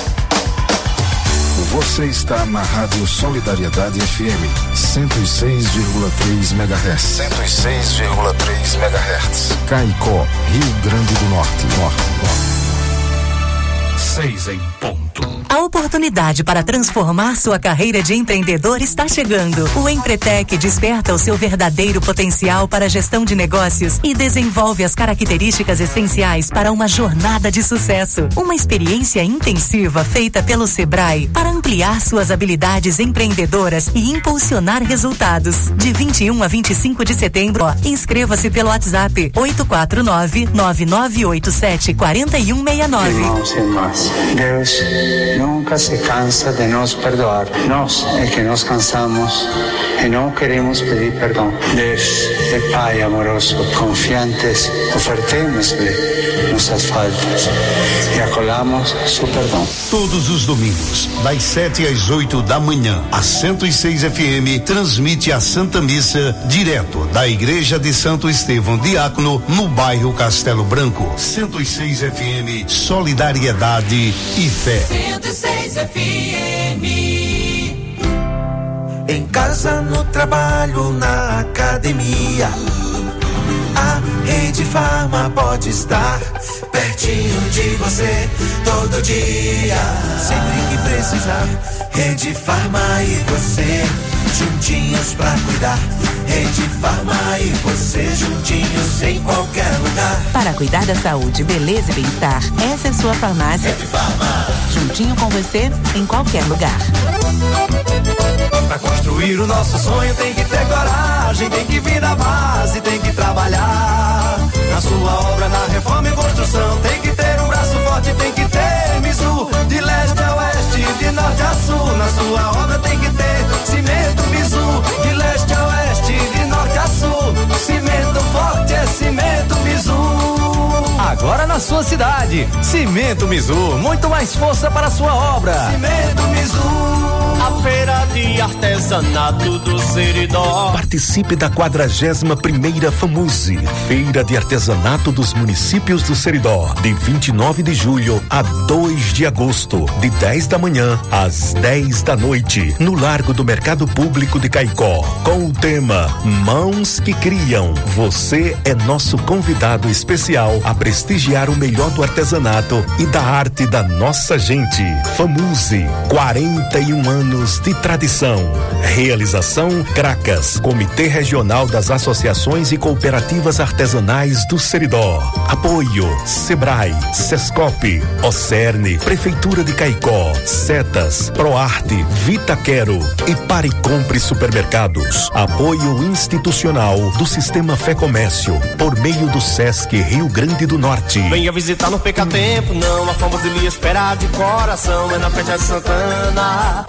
Você está na Rádio Solidariedade F M, cento e seis vírgula três megahertz. cento e seis vírgula três megahertz. Caicó, Rio Grande do Norte. Norte, Norte. Seis em ponto. A oportunidade para transformar sua carreira de empreendedor está chegando. O Empretec desperta o seu verdadeiro potencial para a gestão de negócios e desenvolve as características essenciais para uma jornada de sucesso. Uma experiência intensiva feita pelo Sebrae para ampliar suas habilidades empreendedoras e impulsionar resultados. De vinte e um a vinte e cinco de setembro, inscreva-se pelo WhatsApp oito quatro nove, nove nove oito sete, quatro um seis nove. Irmãos e irmãs, Deus nunca se cansa de nos perdoar. Nós é que nos cansamos e não queremos pedir perdão. Deus é Pai amoroso, confiantes, ofertemos-lhe nossas faltas e acolhamos seu perdão. Todos os domingos, das sete às oito da manhã, a cento e seis F M transmite a Santa Missa direto da Igreja de Santo Estevão Diácono, no bairro Castelo Branco. cento e seis F M, solidariedade e fé. cento e seis F M. Em casa, no trabalho, na academia, A Rede Farma pode estar pertinho de você todo dia. Sempre que precisar, Rede Farma e você juntinhos pra cuidar. Rede Farma e você juntinhos em qualquer lugar. Para cuidar da saúde, beleza e bem-estar, essa é sua farmácia. Rede Farma. Juntinho com você em qualquer lugar. Pra construir o nosso sonho tem que ter coragem, tem que vir da base, tem que trabalhar. Na sua obra, na reforma e construção, tem que ter um braço forte, tem que ter Mizu. De leste a oeste, de norte a sul, na sua obra tem que ter cimento Mizu. De leste a oeste, de norte a sul, cimento forte é cimento Mizu. Agora na sua cidade, Cimento Mizu, muito mais força para a sua obra. Cimento Mizu. A feira de artesanato do Seridó. Participe da quadragésima primeira FAMUSE, Feira de Artesanato dos Municípios do Seridó, de vinte e nove de julho a dois de agosto, de dez da manhã às dez da noite, no Largo do Mercado Público de Caicó, com o tema Mãos que Criam. Você é nosso convidado especial a prestigiar o melhor do artesanato e da arte da nossa gente. FAMUSE, quarenta e um anos de tradição. Realização Cracas, Comitê Regional das Associações e Cooperativas Artesanais do Seridó. Apoio Sebrae, Sescope, Ocerne, Prefeitura de Caicó, Setas, Proarte, Vitaquero e Pare Compre Supermercados. Apoio institucional do Sistema Fé Comércio, por meio do Sesc Rio Grande do Norte. Venha visitar no Peca Tempo, não há como se lhe esperar de coração, é na Festa de Santana.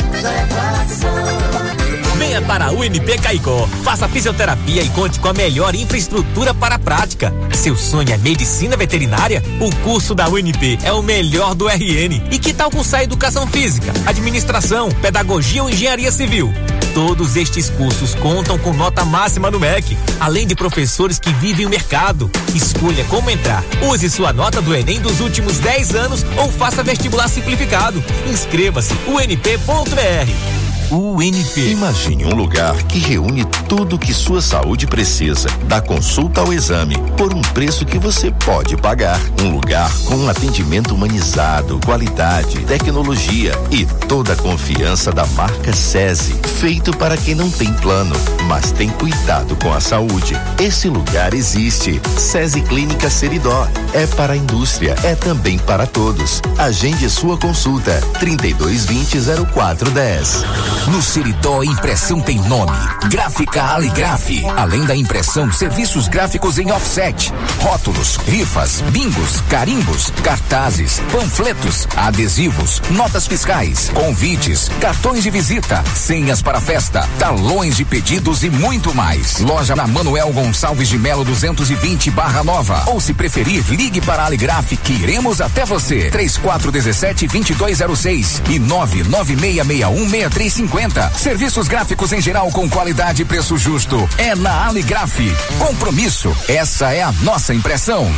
Venha para a U N P Caicó, faça fisioterapia e conte com a melhor infraestrutura para a prática. Seu sonho é medicina veterinária? O curso da U N P é o melhor do R N. E que tal cursar educação física, administração, pedagogia ou engenharia civil? Todos estes cursos contam com nota máxima no M E C, além de professores que vivem o mercado. Escolha como entrar. Use sua nota do Enem dos últimos dez anos ou faça vestibular simplificado. Inscreva-se u n p ponto b r. U N P. Imagine um lugar que reúne tudo o que sua saúde precisa, da consulta ao exame, por um preço que você pode pagar. Um lugar com um atendimento humanizado, qualidade, tecnologia e toda a confiança da marca SESI. Feito para quem não tem plano, mas tem cuidado com a saúde. Esse lugar existe. SESI Clínica Seridó. É para a indústria, é também para todos. Agende sua consulta. trinta e dois vinte, zero quatro dez. No Seridó, impressão tem nome. Gráfica Aligraf. Além da impressão, serviços gráficos em offset, rótulos, rifas, bingos, carimbos, cartazes, panfletos, adesivos, notas fiscais, convites, cartões de visita, senhas para festa, talões de pedidos e muito mais. Loja na Manuel Gonçalves de Melo duzentos e vinte Barra Nova. Ou se preferir, ligue para a Aligraf que iremos até você. três quatro um sete, dois dois zero seis e nove nove seis seis um, seis três cinco zero. Serviços gráficos em geral com qualidade e preço justo. É na Aligraf. Compromisso. Essa é a nossa impressão.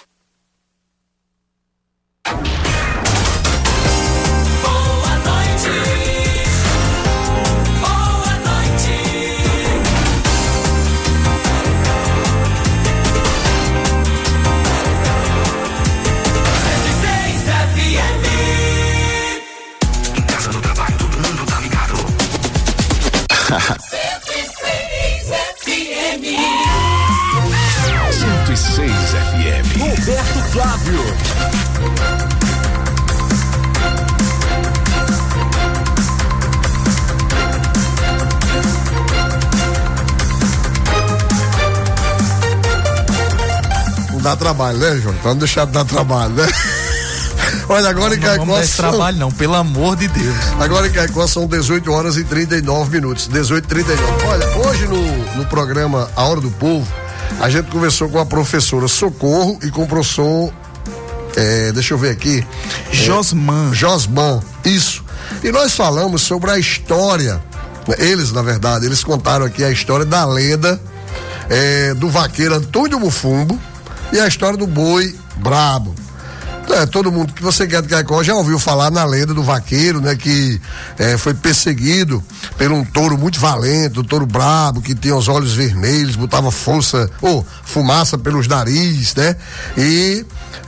cento e seis F M. Roberto Flávio. Não dá trabalho, né, João? Vamos deixar de dar trabalho, né? Olha, agora em Caicó. Não dá esse trabalho, não, pelo amor de Deus. Agora em Caicó são dezoito horas e trinta e nove minutos. dezoito e trinta e nove. Olha, hoje no, no programa A Hora do Povo, a gente conversou com a professora Socorro e com o professor. É, deixa eu ver aqui. Josman. É, Josman, isso. E nós falamos sobre a história. Eles, na verdade, eles contaram aqui a história da lenda é, do vaqueiro Antônio Mufumbo e a história do boi brabo. É, todo mundo que você quer de Caicó já ouviu falar na lenda do vaqueiro, né? Que é, foi perseguido por um touro muito valente, um touro brabo, que tinha os olhos vermelhos, botava força, ou fumaça pelos narizes, né? E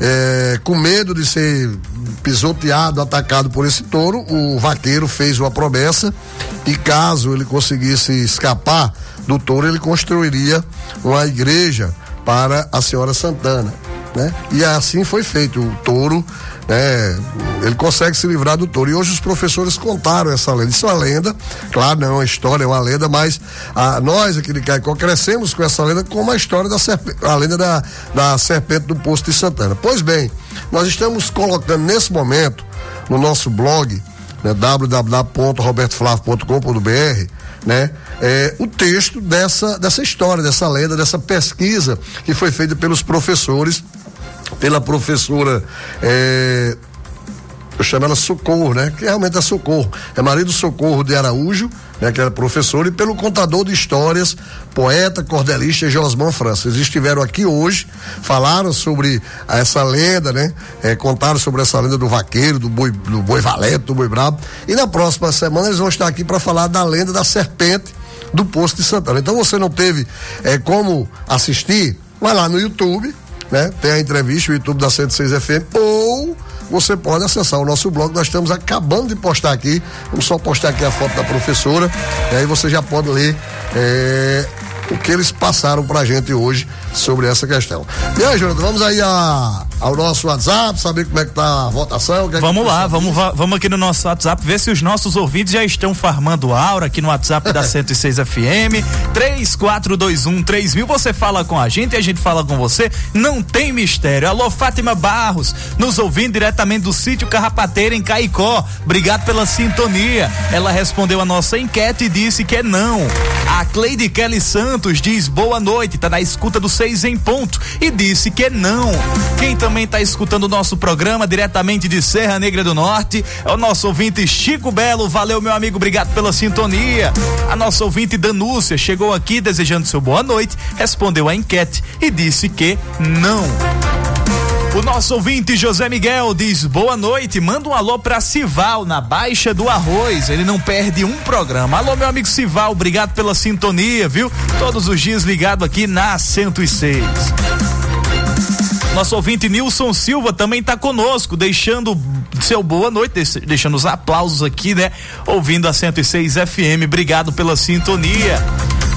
é, com medo de ser pisoteado, atacado por esse touro, o vaqueiro fez uma promessa e caso ele conseguisse escapar do touro, ele construiria uma igreja para a Senhora Santana, né? E assim foi feito. O touro, né, ele consegue se livrar do touro. E hoje os professores contaram essa lenda. Isso é uma lenda, claro, não é uma história, é uma lenda, mas a, nós aqui de Caicó crescemos com essa lenda como a história da serpente, a lenda da, da serpente do Poço de Santana. Pois bem, nós estamos colocando nesse momento no nosso blog, né, w w w ponto roberto flávio ponto com ponto b r, né, é, o texto dessa, dessa história, dessa lenda, dessa pesquisa que foi feita pelos professores, pela professora, é, eu chamo ela Socorro, né? Que realmente é Socorro, é marido Socorro de Araújo, né? Que era professor, e pelo contador de histórias, poeta, cordelista Josman França. Eles estiveram aqui hoje, falaram sobre essa lenda, né? É, contaram sobre essa lenda do vaqueiro, do boi, do boi valente, do boi brabo, e na próxima semana eles vão estar aqui para falar da lenda da serpente do Poço de Santana. Então você não teve é, como assistir, vai lá no YouTube, né? Tem a entrevista, o YouTube da cento e seis F M, ou você pode acessar o nosso blog. Nós estamos acabando de postar aqui, vamos só postar aqui a foto da professora, e aí você já pode ler é, o que eles passaram pra gente hoje sobre essa questão. E aí, Jonathan, vamos aí a, ao nosso WhatsApp, saber como é que tá a votação. Que vamos é que lá, vamos, vamos aqui no nosso WhatsApp, ver se os nossos ouvintes já estão farmando aura aqui no WhatsApp da cento e seis F M, três quatro dois um três mil, você fala com a gente e a gente fala com você, não tem mistério. Alô, Fátima Barros, nos ouvindo diretamente do sítio Carrapateira em Caicó, obrigado pela sintonia. Ela respondeu a nossa enquete e disse que é não. A Cleide Kelly Santos diz boa noite, tá na escuta do seis em ponto e disse que é não. Quem também tá escutando o nosso programa diretamente de Serra Negra do Norte é o nosso ouvinte Chico Belo, valeu meu amigo, obrigado pela sintonia. A nossa ouvinte Danúcia chegou aqui desejando seu boa noite, respondeu a enquete e disse que não. O nosso ouvinte José Miguel diz boa noite, manda um alô pra Sival, na Baixa do Arroz, ele não perde um programa. Alô meu amigo Sival, obrigado pela sintonia, viu? Todos os dias ligado aqui na cento e seis. Nosso ouvinte Nilson Silva também tá conosco, deixando seu boa noite, deixando os aplausos aqui, né? Ouvindo a cento e seis F M, obrigado pela sintonia.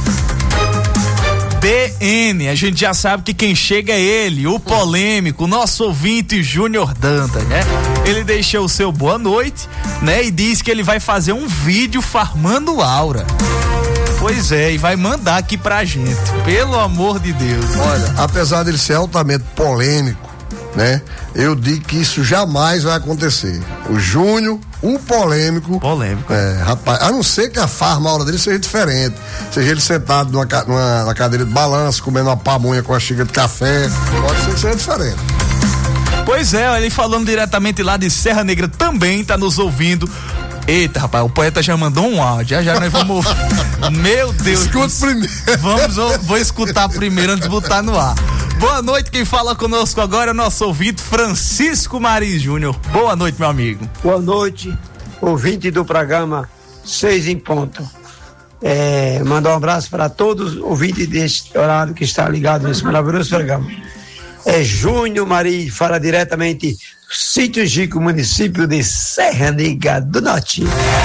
B N, a gente já sabe que quem chega é ele, o polêmico, o nosso ouvinte Júnior Dantas, né? Ele deixou o seu boa noite, né? E diz que ele vai fazer um vídeo farmando aura. Pois é, e vai mandar aqui pra gente, pelo amor de Deus. Olha, apesar dele ser altamente polêmico, né? Eu digo que isso jamais vai acontecer. O Júnior, um polêmico. Polêmico. É, rapaz, a não ser que a farma, a hora dele seja diferente. Seja ele sentado numa, numa, numa cadeira de balanço, comendo uma pamonha com a xícara de café. Pode ser que seja diferente. Pois é, ele falando diretamente lá de Serra Negra também tá nos ouvindo. Eita, rapaz, o poeta já mandou um áudio, já já nós vamos. Meu Deus. Escuta primeiro. Vamos, vou, vou escutar primeiro antes de botar no ar. Boa noite, quem fala conosco agora é o nosso ouvinte Francisco Maris Júnior. Boa noite, meu amigo. Boa noite, ouvinte do programa seis em ponto. É, mandar um abraço para todos os ouvintes deste horário que está ligado nesse maravilhoso programa. É Júnior Maris, fala diretamente do Sítio Chico, município de Serra Negra do Norte.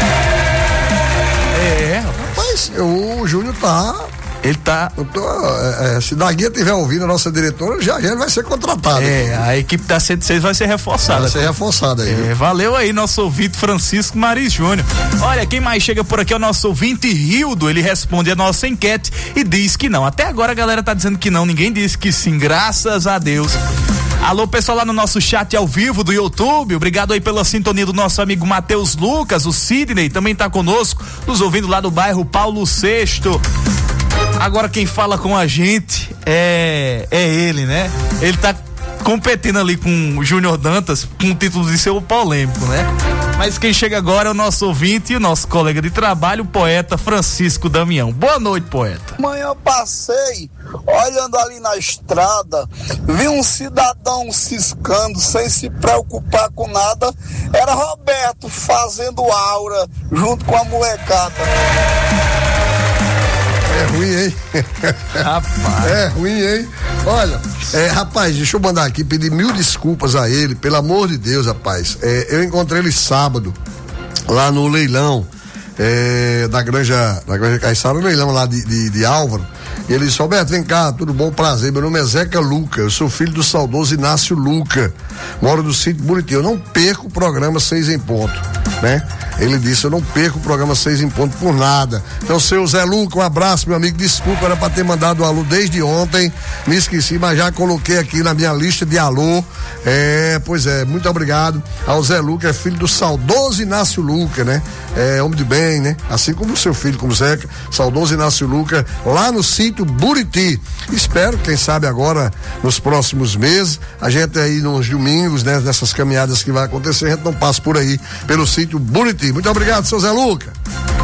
É, rapaz, o Júnior tá. Ele tá. Eu tô, é, é, se da guia estiver ouvindo a nossa diretora, já já ele vai ser contratado. É, aqui. A equipe da cento e seis vai ser reforçada. Vai ser reforçada aí. É, valeu aí, nosso ouvinte Francisco Maris Júnior. Olha, quem mais chega por aqui é o nosso ouvinte Rildo. Ele responde a nossa enquete e diz que não. Até agora a galera tá dizendo que não, ninguém disse que sim, graças a Deus. Alô, pessoal lá no nosso chat ao vivo do YouTube, obrigado aí pela sintonia do nosso amigo Matheus Lucas, o Sidney também tá conosco, nos ouvindo lá do bairro Paulo sexto. Agora quem fala com a gente é é ele, né? Ele tá competindo ali com o Júnior Dantas com o título de ser o polêmico, né? Mas quem chega agora é o nosso ouvinte e o nosso colega de trabalho, o poeta Francisco Damião. Boa noite, poeta. Amanhã eu passei olhando ali na estrada, vi um cidadão ciscando sem se preocupar com nada. Era Roberto fazendo aura junto com a molecada. É ruim, hein? Rapaz. É ruim, hein? Olha, é, rapaz, deixa eu mandar aqui, pedir mil desculpas a ele, pelo amor de Deus, rapaz. É, eu encontrei ele sábado, lá no leilão, é, da Granja, da Granja Caiçara, no leilão lá de, de, de Álvaro. E ele disse: Roberto, vem cá, tudo bom, prazer, meu nome é Zeca Luca, eu sou filho do saudoso Inácio Luca, moro do sítio Buriti, eu não perco o programa Seis em Ponto, né? Ele disse: eu não perco o programa Seis em Ponto por nada. Então, seu Zé Luca, um abraço, meu amigo, desculpa, era pra ter mandado um alô desde ontem, me esqueci, mas já coloquei aqui na minha lista de alô. É, pois é, muito obrigado ao Zé Luca, é filho do saudoso Inácio Luca, né? É homem de bem, né? Assim como o seu filho, como Zeca, saudoso Inácio Luca, lá no sítio Buriti. Espero, quem sabe agora, nos próximos meses, a gente aí nos domingos, né? Nessas caminhadas que vai acontecer, a gente não passa por aí, pelo sítio Buriti. Muito obrigado, seu Zé Luca.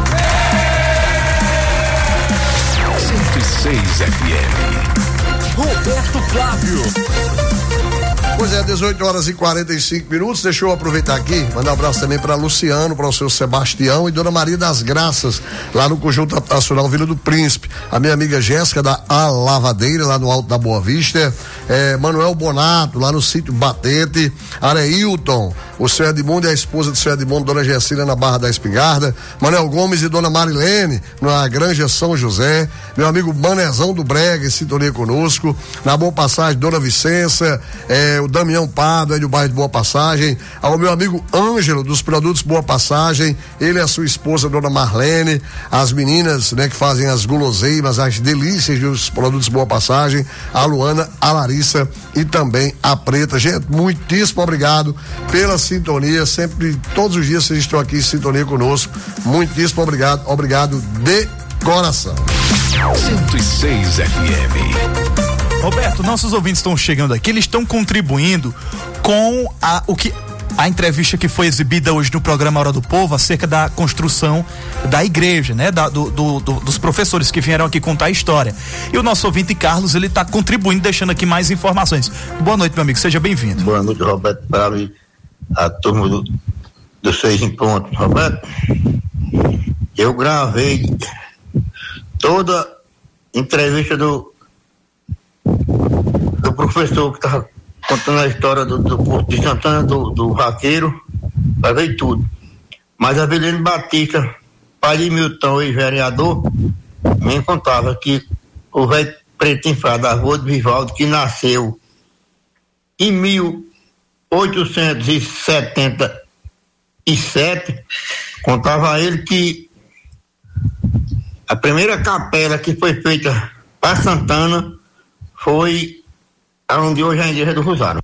cento e seis F M. Roberto Flávio. Pois é, dezoito horas e quarenta e cinco minutos. Deixa eu aproveitar aqui, mandar um abraço também para Luciano, para o seu Sebastião e Dona Maria das Graças, lá no Conjunto Nacional Vila do Príncipe. A minha amiga Jéssica da A Lavadeira, lá no Alto da Boa Vista. É, Manuel Bonato, lá no sítio Batete. Areilton, o seu Edmundo e a esposa do seu Edmundo, Dona Gessília, na Barra da Espingarda. Manuel Gomes e Dona Marilene, na Granja São José. Meu amigo Manezão do Brega, em sintonia conosco. Na Boa Passagem, Dona Vicença, é, o Damião Pardo, aí do bairro de Boa Passagem, ao meu amigo Ângelo, dos produtos Boa Passagem, ele e a sua esposa, Dona Marlene, as meninas, né, que fazem as guloseimas, as delícias dos produtos Boa Passagem, a Luana, a Larissa e também a Preta. Gente, muitíssimo obrigado pela sintonia, sempre, todos os dias vocês estão aqui em sintonia conosco, muitíssimo obrigado, obrigado de coração. cento e seis F M. Roberto, nossos ouvintes estão chegando aqui, eles estão contribuindo com a, o que, a entrevista que foi exibida hoje no programa Hora do Povo acerca da construção da igreja, né? Da, do, do, do, dos professores que vieram aqui contar a história. E o nosso ouvinte Carlos, ele está contribuindo, deixando aqui mais informações. Boa noite, meu amigo, seja bem-vindo. Boa noite, Roberto, para a turma do, do Seis em Ponto. Roberto, eu gravei toda entrevista do do professor que estava contando a história do, do Porto de Santana, do, do vaqueiro, gravei tudo. Mas a Avelino Batista, pai de Milton e vereador, me contava que o velho preto inflado, avô de Vivaldo, que nasceu em mil oitocentos e setenta e sete, contava a ele que a primeira capela que foi feita para Santana foi onde hoje é a Igreja do Rosário.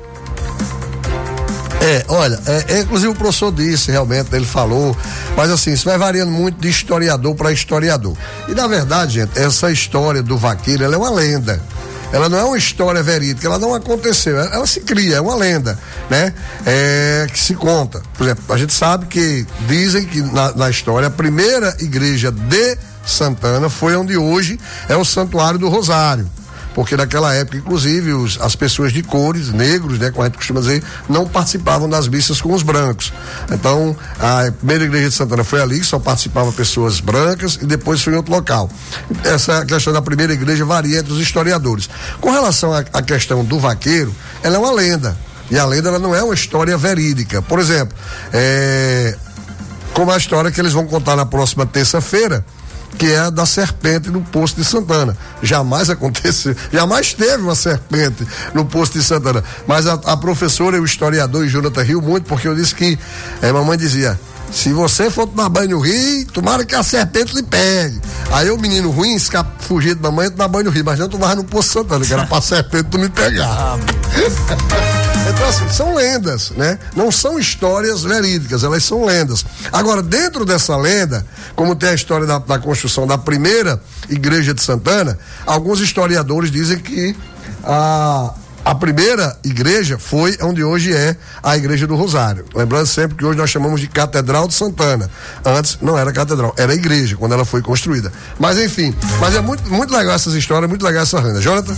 É, olha, é, é, inclusive o professor disse, realmente, ele falou, mas assim, isso vai variando muito de historiador para historiador. E na verdade, gente, essa história do vaqueiro, ela é uma lenda. Ela não é uma história verídica, ela não aconteceu, ela, ela se cria, é uma lenda, né? É, que se conta. Por exemplo, a gente sabe que dizem que na, na história a primeira igreja de Santana foi onde hoje é o Santuário do Rosário. Porque naquela época, inclusive, os, as pessoas de cores, negros, né, como a gente costuma dizer, não participavam das missas com os brancos. Então, a primeira igreja de Santana foi ali, que só participavam pessoas brancas, e depois foi em outro local. Essa questão da primeira igreja varia entre os historiadores. Com relação à, à questão do vaqueiro, ela é uma lenda. E a lenda, ela não é uma história verídica. Por exemplo, é, como a história que eles vão contar na próxima terça-feira, que é a da serpente no Poço de Santana. Jamais aconteceu, jamais teve uma serpente no Poço de Santana. Mas a, a professora e o historiador, e Jonathan, riu muito, porque eu disse que a mamãe dizia: se você for tomar banho no rio, tomara que a serpente lhe pegue. Aí o menino ruim, escapa, fugir de mamãe, tomar banho no rio, mas não tomava no Poço de Santana, que era pra serpente tu me pegar. Então, assim, são lendas, né? Não são histórias verídicas, elas são lendas. Agora, dentro dessa lenda, como tem a história da, da construção da primeira igreja de Santana, alguns historiadores dizem que a, A primeira igreja foi onde hoje é a Igreja do Rosário. Lembrando sempre que hoje nós chamamos de Catedral de Santana. Antes não era catedral, era igreja, quando ela foi construída. Mas enfim, mas é muito, muito legal essas histórias, muito legal essa renda. Jonathan?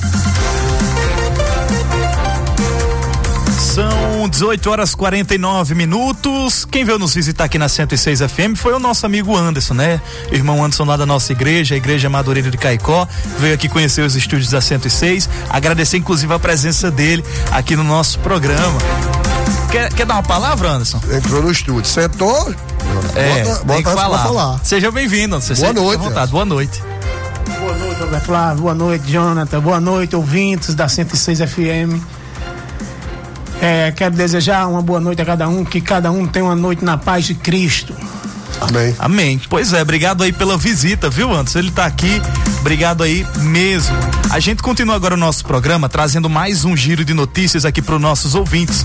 São dezoito horas e quarenta e nove minutos. Quem veio nos visitar aqui na cento e seis F M foi o nosso amigo Anderson, né? Irmão Anderson lá da nossa igreja, a Igreja Madureira de Caicó. Veio aqui conhecer os estúdios da cento e seis. Agradecer inclusive a presença dele aqui no nosso programa. Quer, quer dar uma palavra, Anderson? Entrou no estúdio, sentou. É, bota, tem bota que falar. falar. Seja bem-vindo, Anderson. Boa noite. Vontade. Boa noite. Boa noite, Roberto Flávio. Boa noite, Jonathan. Boa noite, ouvintes da cento e seis F M. É, quero desejar uma boa noite a cada um, que cada um tenha uma noite na paz de Cristo. Amém. Amém. Pois é, obrigado aí pela visita, viu, Anderson? Ele tá aqui, obrigado aí mesmo. A gente continua agora o nosso programa, trazendo mais um giro de notícias aqui para os nossos ouvintes.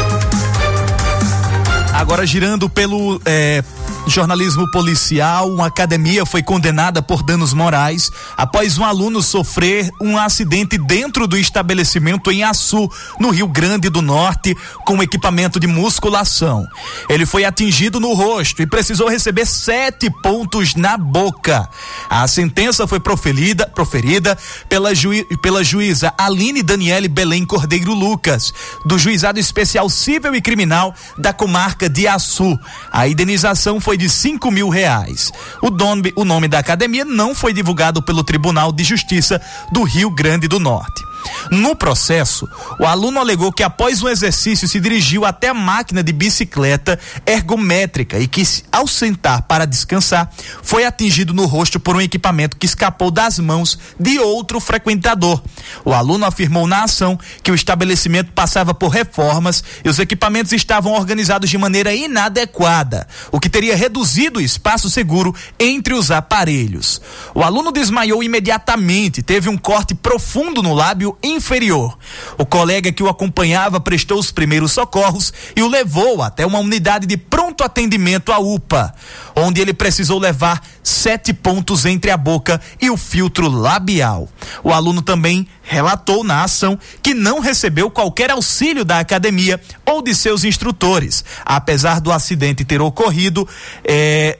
Agora girando pelo é, jornalismo policial, uma academia foi condenada por danos morais após um aluno sofrer um acidente dentro do estabelecimento em Açu, no Rio Grande do Norte, com equipamento de musculação. Ele foi atingido no rosto e precisou receber sete pontos na boca. A sentença foi proferida, proferida pela, juí, pela juíza Aline Daniele Belém Cordeiro Lucas, do Juizado Especial Cível e Criminal da comarca de Açu. A indenização foi de cinco mil reais. O nome, o nome da academia não foi divulgado pelo Tribunal de Justiça do Rio Grande do Norte. No processo, o aluno alegou que após o exercício se dirigiu até a máquina de bicicleta ergométrica e que, ao sentar para descansar, foi atingido no rosto por um equipamento que escapou das mãos de outro frequentador. O aluno afirmou na ação que o estabelecimento passava por reformas e os equipamentos estavam organizados de maneira inadequada, o que teria reduzido o espaço seguro entre os aparelhos. O aluno desmaiou imediatamente, teve um corte profundo no lábio inferior. O colega que o acompanhava prestou os primeiros socorros e o levou até uma unidade de pronto atendimento à U P A, onde ele precisou levar sete pontos entre a boca e o filtro labial. O aluno também relatou na ação que não recebeu qualquer auxílio da academia ou de seus instrutores, apesar do acidente ter ocorrido é,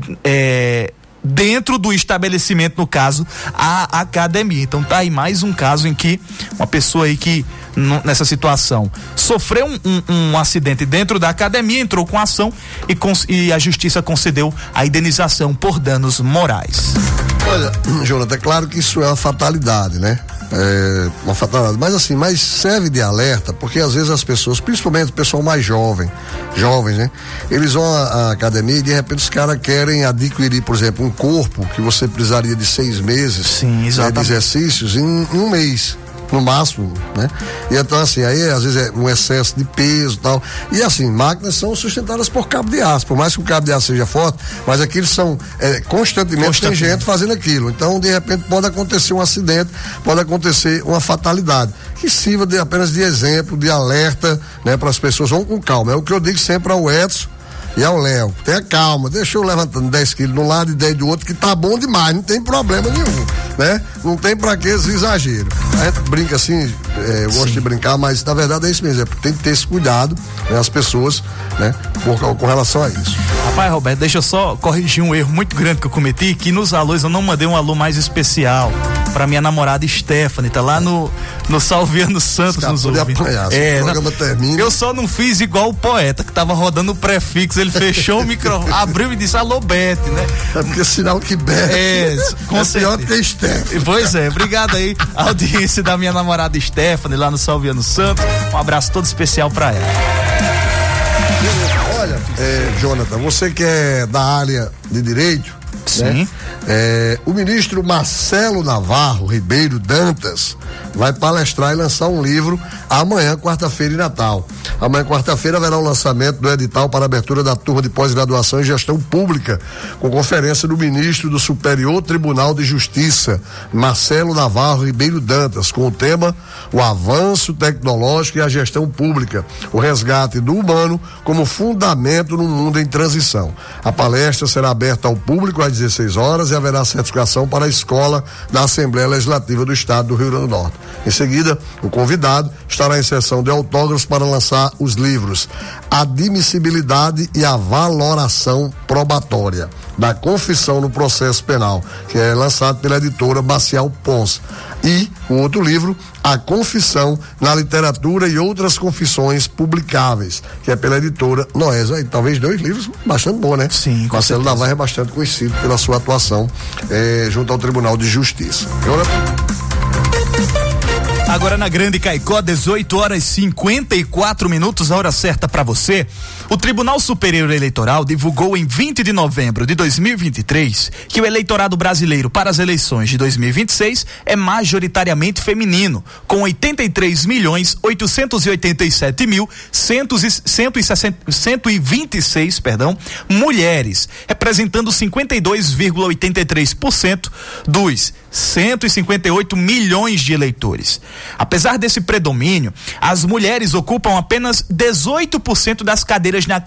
é, dentro do estabelecimento, no caso, a academia. Então tá aí mais um caso em que uma pessoa aí que nessa situação sofreu um, um, um acidente dentro da academia, entrou com ação e, cons, e a justiça concedeu a indenização por danos morais. Olha, Jonathan, é claro que isso é uma fatalidade, né? É uma fatalidade, mas assim, mas serve de alerta, porque às vezes as pessoas, principalmente o pessoal mais jovem, jovens, né? Eles vão à, à academia e de repente os caras querem adquirir, por exemplo, um corpo que você precisaria de seis meses. Sim, né, de exercícios em, em um mês. No máximo, né? E então assim, aí às vezes é um excesso de peso e tal, e assim, máquinas são sustentadas por cabo de aço, por mais que o cabo de aço seja forte, mas aqueles são, é, constantemente, constantemente tem gente fazendo aquilo, então de repente pode acontecer um acidente, pode acontecer uma fatalidade, que sirva de, apenas de exemplo, de alerta, né? Para as pessoas, vão com calma, é o que eu digo sempre ao Edson e ao Léo, tenha calma, deixa eu levantando dez quilos de um lado e dez do outro, que tá bom demais, não tem problema nenhum, né? Não tem pra que esse exagero. A gente brinca assim, é, eu gosto Sim. de brincar, mas na verdade é isso mesmo, é, tem que ter esse cuidado, né? As pessoas, né? Com, com relação a isso. Rapaz, Roberto, deixa eu só corrigir um erro muito grande que eu cometi, que nos alôs eu não mandei um alô mais especial pra minha namorada Stephanie, tá lá no, no Salviano Santos. Escapou nos ouvindo. Apanhar, é, o programa não, termina. Eu só não fiz igual o poeta que tava rodando o prefixo, ele fechou o microfone, abriu e disse alô Bete, né? É porque sinal que Bete é, com é pior do que Stephanie. Pois é, obrigado aí a audiência da minha namorada Stephanie lá no Salviano Santos, um abraço todo especial pra ela. Olha, é, Jonathan, você que é da área de direito, sim, né? É, o ministro Marcelo Navarro Ribeiro Dantas vai palestrar e lançar um livro amanhã, quarta-feira e Natal. Amanhã, quarta-feira, haverá o lançamento do edital para a abertura da turma de pós-graduação em gestão pública, com conferência do ministro do Superior Tribunal de Justiça, Marcelo Navarro Ribeiro Dantas, com o tema O Avanço Tecnológico e a Gestão Pública, o resgate do humano como fundamento num mundo em transição. A palestra será aberta ao público às dezesseis horas e haverá certificação para a escola da Assembleia Legislativa do Estado do Rio Grande do Norte. Em seguida, o convidado estará em sessão de autógrafos para lançar os livros Admissibilidade e a Valoração Probatória da Confissão no Processo Penal, que é lançado pela editora Bacial Pons. E o outro livro, A Confissão na Literatura e Outras Confissões Publicáveis, que é pela editora Noesa. E talvez dois livros bastante bons, né? Sim, com Marcelo certeza. Navarro é bastante conhecido pela sua atuação eh, junto ao Tribunal de Justiça. Agora... Agora na Grande Caicó, dezoito horas e cinquenta e quatro minutos, a hora certa para você. O Tribunal Superior Eleitoral divulgou em vinte de novembro de dois mil e vinte e três que o eleitorado brasileiro para as eleições de dois mil e vinte e seis é majoritariamente feminino, com oitenta e três milhões oitocentos e oitenta e sete mil cento e vinte e seis, perdão, mulheres, representando cinquenta e dois vírgula oitenta e três por cento dos cento e cinquenta e oito milhões de eleitores. Apesar desse predomínio, as mulheres ocupam apenas dezoito por cento das cadeiras na,